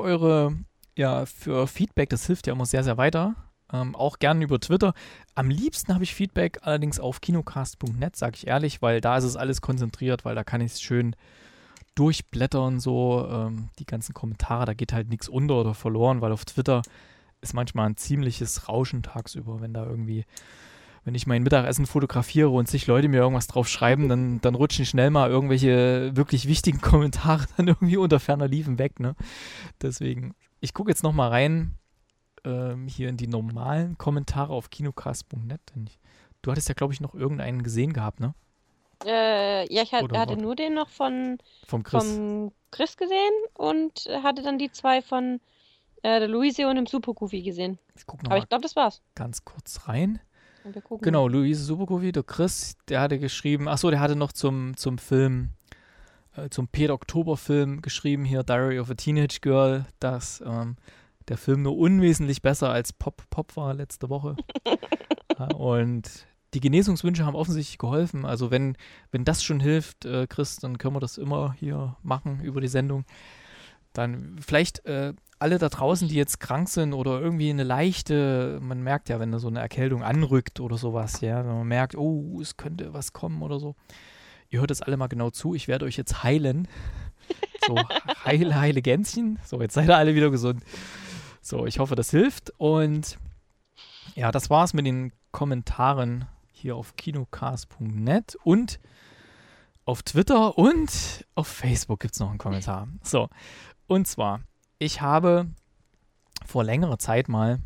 für Feedback, das hilft ja immer sehr, sehr weiter. Auch gerne über Twitter. Am liebsten habe ich Feedback allerdings auf kinocast.net, sage ich ehrlich, weil da ist es alles konzentriert, weil da kann ich es schön durchblättern, so die ganzen Kommentare, da geht halt nichts unter oder verloren, weil auf Twitter ist manchmal ein ziemliches Rauschen tagsüber, wenn ich mein Mittagessen fotografiere und sich Leute mir irgendwas drauf schreiben, dann rutschen schnell mal irgendwelche wirklich wichtigen Kommentare dann irgendwie unter ferner Liefen weg, ne? Deswegen, ich gucke jetzt nochmal rein, hier in die normalen Kommentare auf kinocast.net. Du hattest ja, glaube ich, noch irgendeinen gesehen gehabt, ne? Ja, ich Oder hatte warte. nur den noch Vom Chris. vom Chris gesehen und hatte dann die 2 von der Luise und dem Super Goofy gesehen. Ich gucke Aber nochmal ich glaube, das war's. ganz kurz rein. Und wir gucken Genau, mal. Luise Supergovi, der Chris, der hatte geschrieben, achso, der hatte noch zum Film, zum Pet-Oktober-Film geschrieben, hier Diary of a Teenage Girl, dass der Film nur unwesentlich besser als Pop war letzte Woche. Und die Genesungswünsche haben offensichtlich geholfen. Also wenn das schon hilft, Chris, dann können wir das immer hier machen über die Sendung. Dann vielleicht alle da draußen, die jetzt krank sind oder irgendwie eine leichte, man merkt ja, wenn da so eine Erkältung anrückt oder sowas, ja, wenn man merkt, oh, es könnte was kommen oder so. Ihr hört es alle mal genau zu, ich werde euch jetzt heilen. So, heile Gänschen. So, jetzt seid ihr alle wieder gesund. So, ich hoffe, das hilft. Und ja, das war's mit den Kommentaren hier auf kinocast.net und auf Twitter und auf Facebook gibt es noch einen Kommentar. So, und zwar, ich habe vor längerer Zeit mal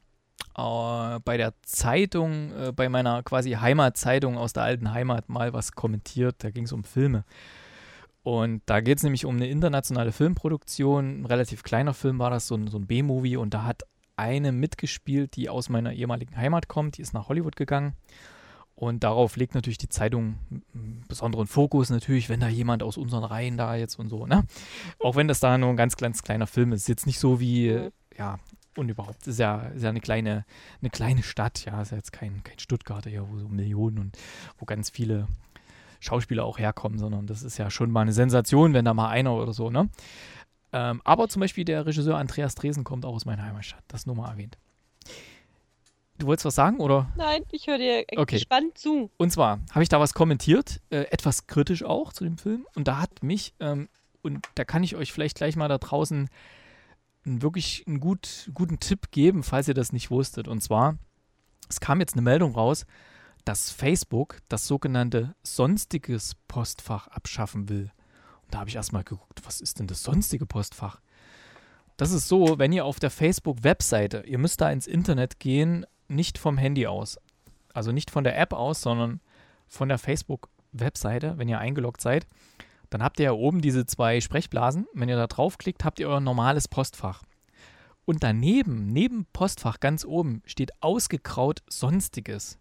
bei der Zeitung, bei meiner quasi Heimatzeitung aus der alten Heimat mal was kommentiert. Da ging es um Filme. Und da geht es nämlich um eine internationale Filmproduktion. Ein relativ kleiner Film war das, so ein B-Movie. Und da hat eine mitgespielt, die aus meiner ehemaligen Heimat kommt. Die ist nach Hollywood gegangen. Und darauf legt natürlich die Zeitung einen besonderen Fokus natürlich, wenn da jemand aus unseren Reihen da jetzt und so, ne? Auch wenn das da nur ein ganz, ganz kleiner Film ist. Ist jetzt nicht so wie, ja, und überhaupt, ist ja eine kleine Stadt, ja, ist ja jetzt kein Stuttgart hier, wo so Millionen und wo ganz viele Schauspieler auch herkommen, sondern das ist ja schon mal eine Sensation, wenn da mal einer oder so, ne? Aber zum Beispiel der Regisseur Andreas Dresen kommt auch aus meiner Heimatstadt, das nur mal erwähnt. Du wolltest was sagen, oder? Nein, ich höre dir Okay. gespannt zu. Und zwar habe ich da was kommentiert, etwas kritisch auch zu dem Film. Und da hat mich, und da kann ich euch vielleicht gleich mal da draußen wirklich einen guten Tipp geben, falls ihr das nicht wusstet. Und zwar, es kam jetzt eine Meldung raus, dass Facebook das sogenannte sonstiges Postfach abschaffen will. Und da habe ich erstmal geguckt, was ist denn das sonstige Postfach? Das ist so, wenn ihr auf der Facebook-Webseite, ihr müsst da ins Internet gehen, nicht vom Handy aus. Also nicht von der App aus, sondern von der Facebook-Webseite, wenn ihr eingeloggt seid. Dann habt ihr ja oben diese 2 Sprechblasen. Wenn ihr da draufklickt, habt ihr euer normales Postfach. Und daneben, neben Postfach ganz oben, steht ausgegraut Sonstiges.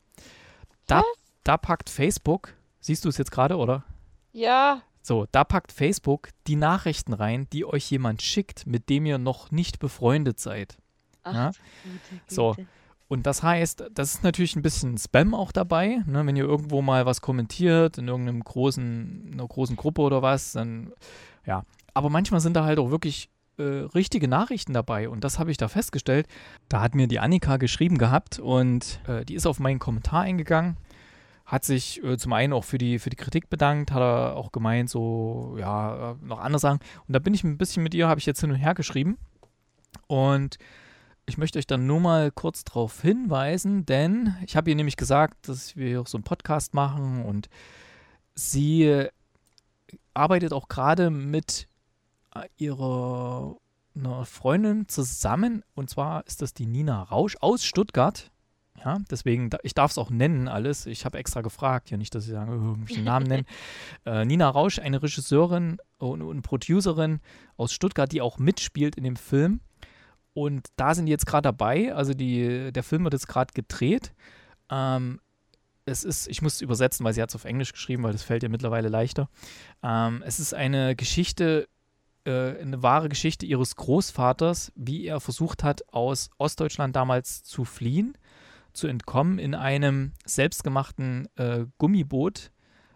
Da packt Facebook, siehst du es jetzt gerade, oder? Ja. So, da packt Facebook die Nachrichten rein, die euch jemand schickt, mit dem ihr noch nicht befreundet seid. Ach, Ja? Güte. So. Und das heißt, das ist natürlich ein bisschen Spam auch dabei, ne? Wenn ihr irgendwo mal was kommentiert, in einer großen Gruppe oder was, dann, ja. Aber manchmal sind da halt auch wirklich richtige Nachrichten dabei und das habe ich da festgestellt. Da hat mir die Annika geschrieben gehabt und die ist auf meinen Kommentar eingegangen, hat sich zum einen auch für die Kritik bedankt, hat er auch gemeint, so, ja, noch andere Sachen. Und da bin ich ein bisschen mit ihr, habe ich jetzt hin und her geschrieben und ich möchte euch dann nur mal kurz darauf hinweisen, denn ich habe ihr nämlich gesagt, dass wir hier auch so einen Podcast machen und sie arbeitet auch gerade mit ihrer einer Freundin zusammen. Und zwar ist das die Nina Rausch aus Stuttgart. Ja, deswegen, ich darf es auch nennen alles. Ich habe extra gefragt, ja nicht, dass sie sagen, irgendwelchen Namen nennen. Nina Rausch, eine Regisseurin und Producerin aus Stuttgart, die auch mitspielt in dem Film. Und da sind die jetzt gerade dabei. Also der Film wird jetzt gerade gedreht. Ich muss es übersetzen, weil sie hat es auf Englisch geschrieben, weil das fällt ihr mittlerweile leichter. Es ist eine Geschichte, eine wahre Geschichte ihres Großvaters, wie er versucht hat, aus Ostdeutschland damals zu fliehen, zu entkommen in einem selbstgemachten Gummiboot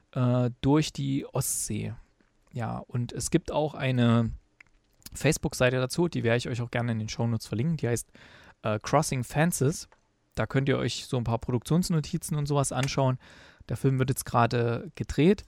durch die Ostsee. Ja, und es gibt auch eine Facebook-Seite dazu, die werde ich euch auch gerne in den Shownotes verlinken, die heißt Crossing Fences. Da könnt ihr euch so ein paar Produktionsnotizen und sowas anschauen. Der Film wird jetzt gerade gedreht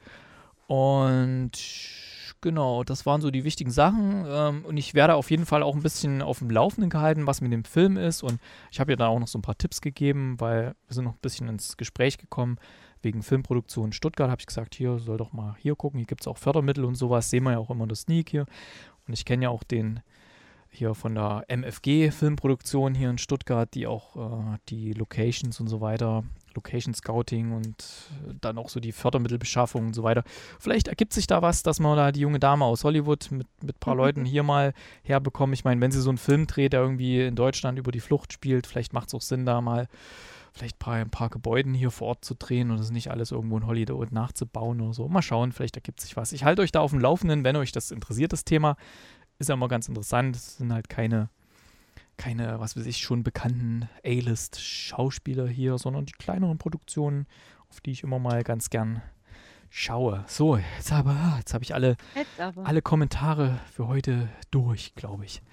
und genau, das waren so die wichtigen Sachen und ich werde auf jeden Fall auch ein bisschen auf dem Laufenden gehalten, was mit dem Film ist und ich habe ihr da auch noch so ein paar Tipps gegeben, weil wir sind noch ein bisschen ins Gespräch gekommen wegen Filmproduktion in Stuttgart, habe ich gesagt, hier, soll doch mal hier gucken, hier gibt es auch Fördermittel und sowas, sehen wir ja auch immer in der Sneak hier und ich kenne ja auch den hier von der MFG Filmproduktion hier in Stuttgart, die auch die Locations und so weiter, Location Scouting und dann auch so die Fördermittelbeschaffung und so weiter. Vielleicht ergibt sich da was, dass man da die junge Dame aus Hollywood mit ein paar Leuten hier mal herbekommen. Ich meine, wenn sie so einen Film dreht, der irgendwie in Deutschland über die Flucht spielt, vielleicht macht es auch Sinn, da mal vielleicht ein paar Gebäuden hier vor Ort zu drehen und das nicht alles irgendwo in Hollywood nachzubauen oder so. Mal schauen, vielleicht ergibt sich was. Ich halte euch da auf dem Laufenden, wenn euch das interessiert, das Thema. Ist ja immer ganz interessant. Es sind halt keine, was weiß ich, schon bekannten A-List-Schauspieler hier, sondern die kleineren Produktionen, auf die ich immer mal ganz gern schaue. So, jetzt habe ich alle Kommentare für heute durch, glaube ich.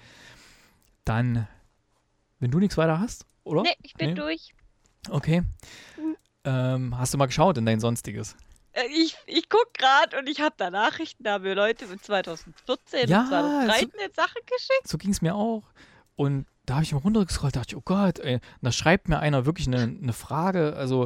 Dann, wenn du nichts weiter hast, oder? Nee, ich bin durch. Okay. Hast du mal geschaut in dein Sonstiges? Ich gucke gerade und ich habe da Nachrichten, da haben mir Leute mit 2014 und 2013 Sachen geschickt. So ging es mir auch. Und da habe ich mal runtergescrollt, dachte ich, oh Gott, ey. Und da schreibt mir einer wirklich eine Frage, also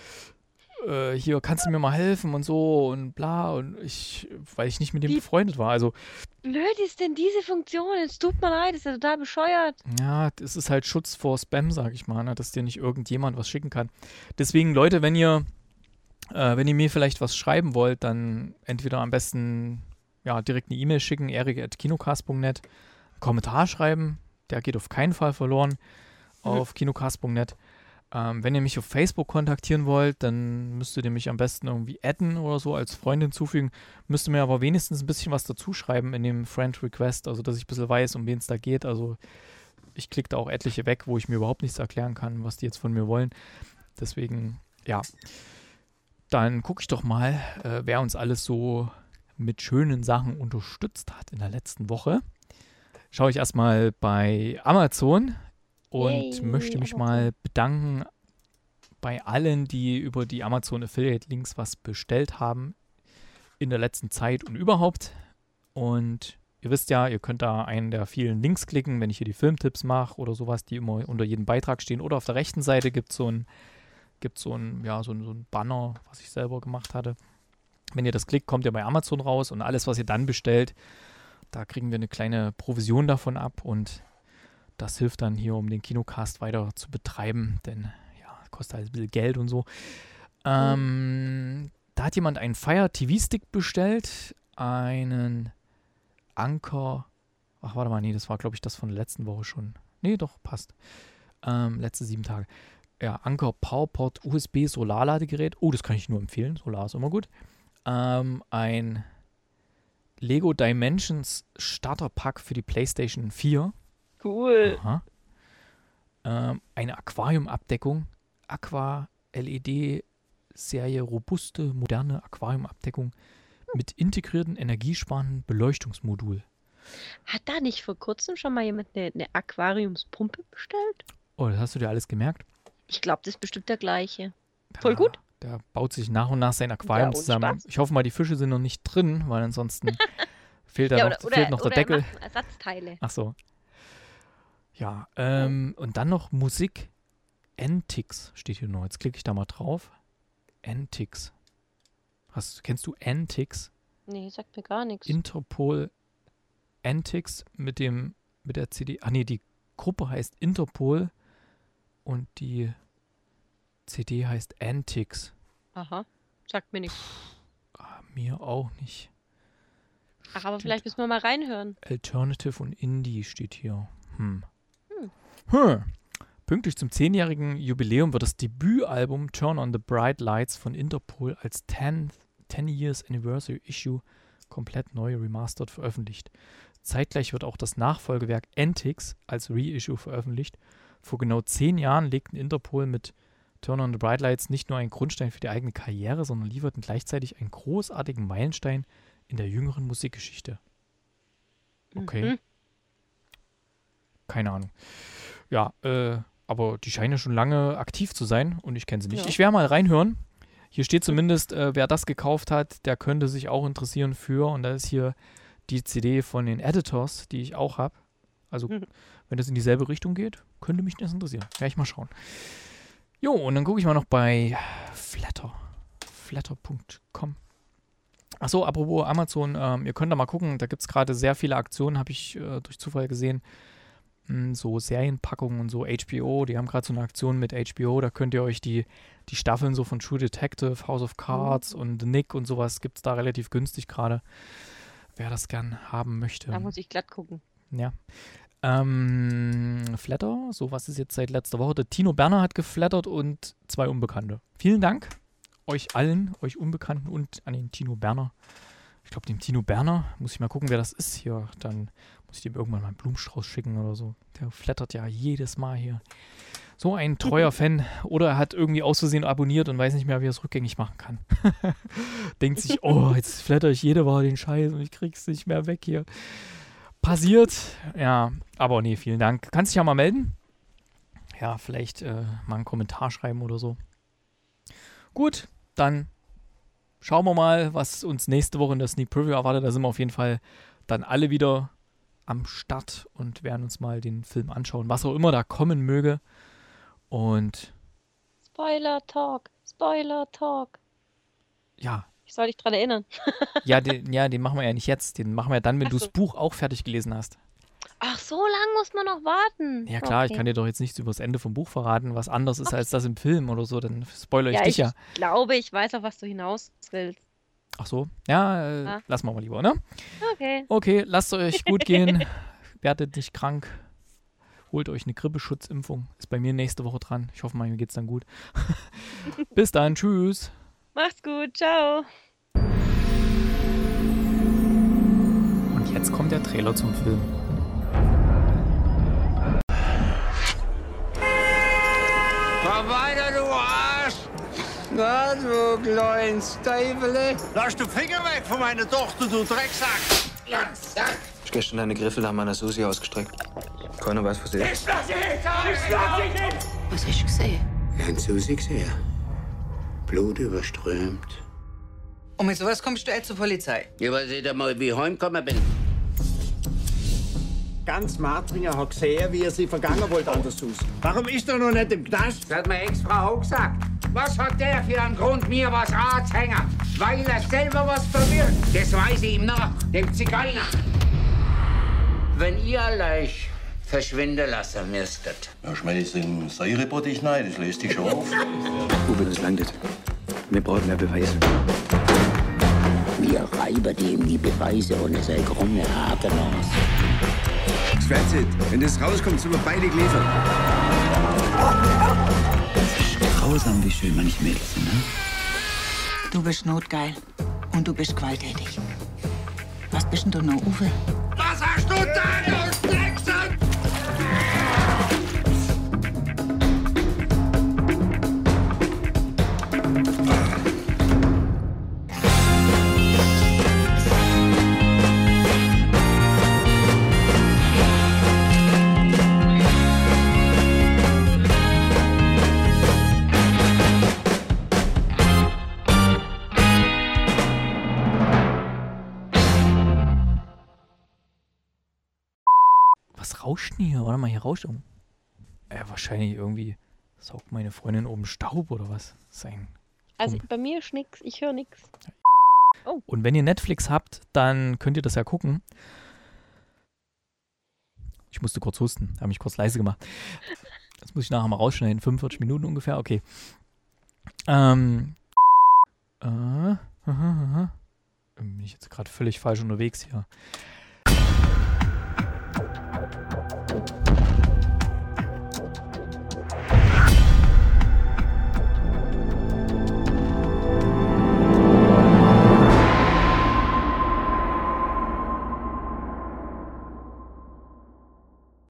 hier, kannst du mir mal helfen und so und bla. Und weil ich nicht mit dem befreundet war. Also, blöd ist denn diese Funktion? Es tut mir leid, ist ja total bescheuert. Ja, das ist halt Schutz vor Spam, sag ich mal, ne, dass dir nicht irgendjemand was schicken kann. Deswegen, Leute, wenn ihr mir vielleicht was schreiben wollt, dann entweder am besten direkt eine E-Mail schicken, erik@kinocast.net, einen Kommentar schreiben, der geht auf keinen Fall verloren auf kinocast.net. Wenn ihr mich auf Facebook kontaktieren wollt, dann müsstet ihr mich am besten irgendwie adden oder so, als Freund hinzufügen. Müsst ihr mir aber wenigstens ein bisschen was dazu schreiben in dem Friend Request, also dass ich ein bisschen weiß, um wen es da geht. Also ich klicke da auch etliche weg, wo ich mir überhaupt nichts erklären kann, was die jetzt von mir wollen. Deswegen, ja. Dann gucke ich doch mal, wer uns alles so mit schönen Sachen unterstützt hat in der letzten Woche. Schaue ich erstmal bei Amazon und möchte mich mal bedanken bei allen, die über die Amazon Affiliate Links was bestellt haben in der letzten Zeit und überhaupt. Und ihr wisst ja, ihr könnt da einen der vielen Links klicken, wenn ich hier die Filmtipps mache oder sowas, die immer unter jedem Beitrag stehen. Oder auf der rechten Seite gibt es so ein Banner, was ich selber gemacht hatte. Wenn ihr das klickt, kommt ihr bei Amazon raus und alles, was ihr dann bestellt, da kriegen wir eine kleine Provision davon ab und das hilft dann hier, um den Kinocast weiter zu betreiben, denn ja, kostet halt ein bisschen Geld und so. Da hat jemand einen Fire TV-Stick bestellt, einen Anker, das war glaube ich das von der letzten Woche schon. Nee, doch, passt. Letzte 7 Tage. Ja, Anker PowerPod USB Solarladegerät. Oh, das kann ich nur empfehlen. Solar ist immer gut. Ein Lego Dimensions Starter Pack für die PlayStation 4. Cool. Aha. Eine Aquariumabdeckung. Aqua LED Serie robuste, moderne Aquariumabdeckung mit integrierten, energiesparenden Beleuchtungsmodul. Hat da nicht vor kurzem schon mal jemand eine Aquariumspumpe bestellt? Oh, das hast du dir alles gemerkt? Ich glaube, das ist bestimmt der gleiche. Voll gut. Der baut sich nach und nach sein Aquarium zusammen. Spaß. Ich hoffe mal, die Fische sind noch nicht drin, weil ansonsten fehlt noch der Deckel. Er macht Ersatzteile. Ach so. Ja, und dann noch Musik. Antix steht hier noch. Jetzt klicke ich da mal drauf. Antix. Kennst du Antix? Nee, sagt mir gar nichts. Interpol Antix mit dem mit der CD. Ach nee, die Gruppe heißt Interpol und die CD heißt Antics. Aha, sagt mir nichts. Mir auch nicht. Ach, aber vielleicht müssen wir mal reinhören. Alternative und Indie steht hier. Hm. Pünktlich zum 10-jährigen Jubiläum wird das Debütalbum Turn on the Bright Lights von Interpol als 10 Years Anniversary Issue komplett neu remastered veröffentlicht. Zeitgleich wird auch das Nachfolgewerk Antics als Reissue veröffentlicht. Vor genau 10 Jahren legten Interpol mit Turn on the Bright Lights nicht nur einen Grundstein für die eigene Karriere, sondern lieferten gleichzeitig einen großartigen Meilenstein in der jüngeren Musikgeschichte. Okay. Keine Ahnung. Ja, aber die scheinen ja schon lange aktiv zu sein und ich kenne sie nicht. Ja. Ich werde mal reinhören. Hier steht zumindest, wer das gekauft hat, der könnte sich auch interessieren für, und da ist hier die CD von den Editors, die ich auch habe. Also, wenn das in dieselbe Richtung geht, könnte mich das interessieren. Werde ich mal schauen. Jo, und dann gucke ich mal noch bei flatter.com. Achso, apropos Amazon, ihr könnt da mal gucken, da gibt es gerade sehr viele Aktionen, habe ich durch Zufall gesehen. So Serienpackungen und so, HBO, die haben gerade so eine Aktion mit HBO, da könnt ihr euch die Staffeln so von True Detective, House of Cards und The Nick und sowas, gibt es da relativ günstig gerade, wer das gern haben möchte. Da muss ich glatt gucken. Ja. Flatter, so was ist jetzt seit letzter Woche. Der Tino Berner hat geflattert und 2 Unbekannte. Vielen Dank euch allen, euch Unbekannten und an den Tino Berner. Ich glaube, dem Tino Berner, muss ich mal gucken, wer das ist hier. Dann muss ich dem irgendwann mal einen Blumenstrauß schicken oder so. Der flattert ja jedes Mal hier. So ein treuer Fan. Oder er hat irgendwie aus Versehen abonniert und weiß nicht mehr, wie er es rückgängig machen kann. Denkt sich, oh, jetzt flatter ich jede Woche den Scheiß und ich krieg's nicht mehr weg hier. Passiert. Ja, aber nee, vielen Dank. Kannst dich ja mal melden. Ja, vielleicht mal einen Kommentar schreiben oder so. Gut, dann schauen wir mal, was uns nächste Woche in der Sneak Preview erwartet. Da sind wir auf jeden Fall dann alle wieder am Start und werden uns mal den Film anschauen, was auch immer da kommen möge. Und Spoiler Talk. ja. Ich soll dich dran erinnern. Den machen wir ja nicht jetzt. Den machen wir dann, wenn du das Buch auch fertig gelesen hast. Ach, so lange muss man noch warten. Ja klar, Okay. ich kann dir doch jetzt nichts über das Ende vom Buch verraten, was anders ist als das im Film oder so. Dann spoilere ich Ja, dich ja. ich glaube, ich weiß, auf was du hinaus willst. Ach so. Ja, lassen wir mal lieber, ne? Okay. Okay, lasst euch gut gehen. Werdet nicht krank. Holt euch eine Grippeschutzimpfung. Ist bei mir nächste Woche dran. Ich hoffe mal, mir geht's dann gut. Bis dann. Tschüss. Macht's gut. Ciao. Und jetzt kommt der Trailer zum Film. Komm weiter, du Arsch! Na, du kleines Teufel! Lass die Finger weg von meiner Tochter, du Drecksack! Ich gestern deine Griffel an meiner Susi ausgestreckt. Keiner weiß, was sie ist. Was hast du gesehen? Ich habe Susi gesehen. Blut überströmt. Und mit sowas kommst du jetzt zur Polizei. Ja, aber seht ihr mal, wie ich heimgekommen bin. Ganz Martringer hat gesehen, wie er sie vergangen wollte an der Susi. Warum ist er noch nicht im Knast? Das hat meine Ex-Frau auch gesagt. Was hat der für einen Grund, mir was anzuhängen? Weil er selber was verbirgt. Das weiß ich ihm nach, dem Zigeuner. Wenn ihr euch verschwinden lassen müsstet. Ja, schmeiß in Säurebottich rein, das löst dich schon auf. Uwe, das landet. Wir brauchen mehr Beweise. Wir reiben ihm die Beweise ohne seine krumme Haken aus. Schwärzit, wenn das rauskommt, sind wir beide geliefert. Das ist grausam, wie schön manche Mädels sind, ne? Du bist notgeil. Und du bist gewalttätig. Was bist denn du noch, Uwe? Was hast du da, du Drecksack? Was rauscht denn hier? Warte mal, hier rauscht um. Wahrscheinlich irgendwie saugt meine Freundin oben Staub oder was. Sein. Also bei mir ist nix. Ich höre nix. Und wenn ihr Netflix habt, dann könnt ihr das ja gucken. Ich musste kurz husten, habe mich kurz leise gemacht. Das muss ich nachher mal rausschneiden, 45 Minuten ungefähr, okay. Bin ich jetzt gerade völlig falsch unterwegs hier.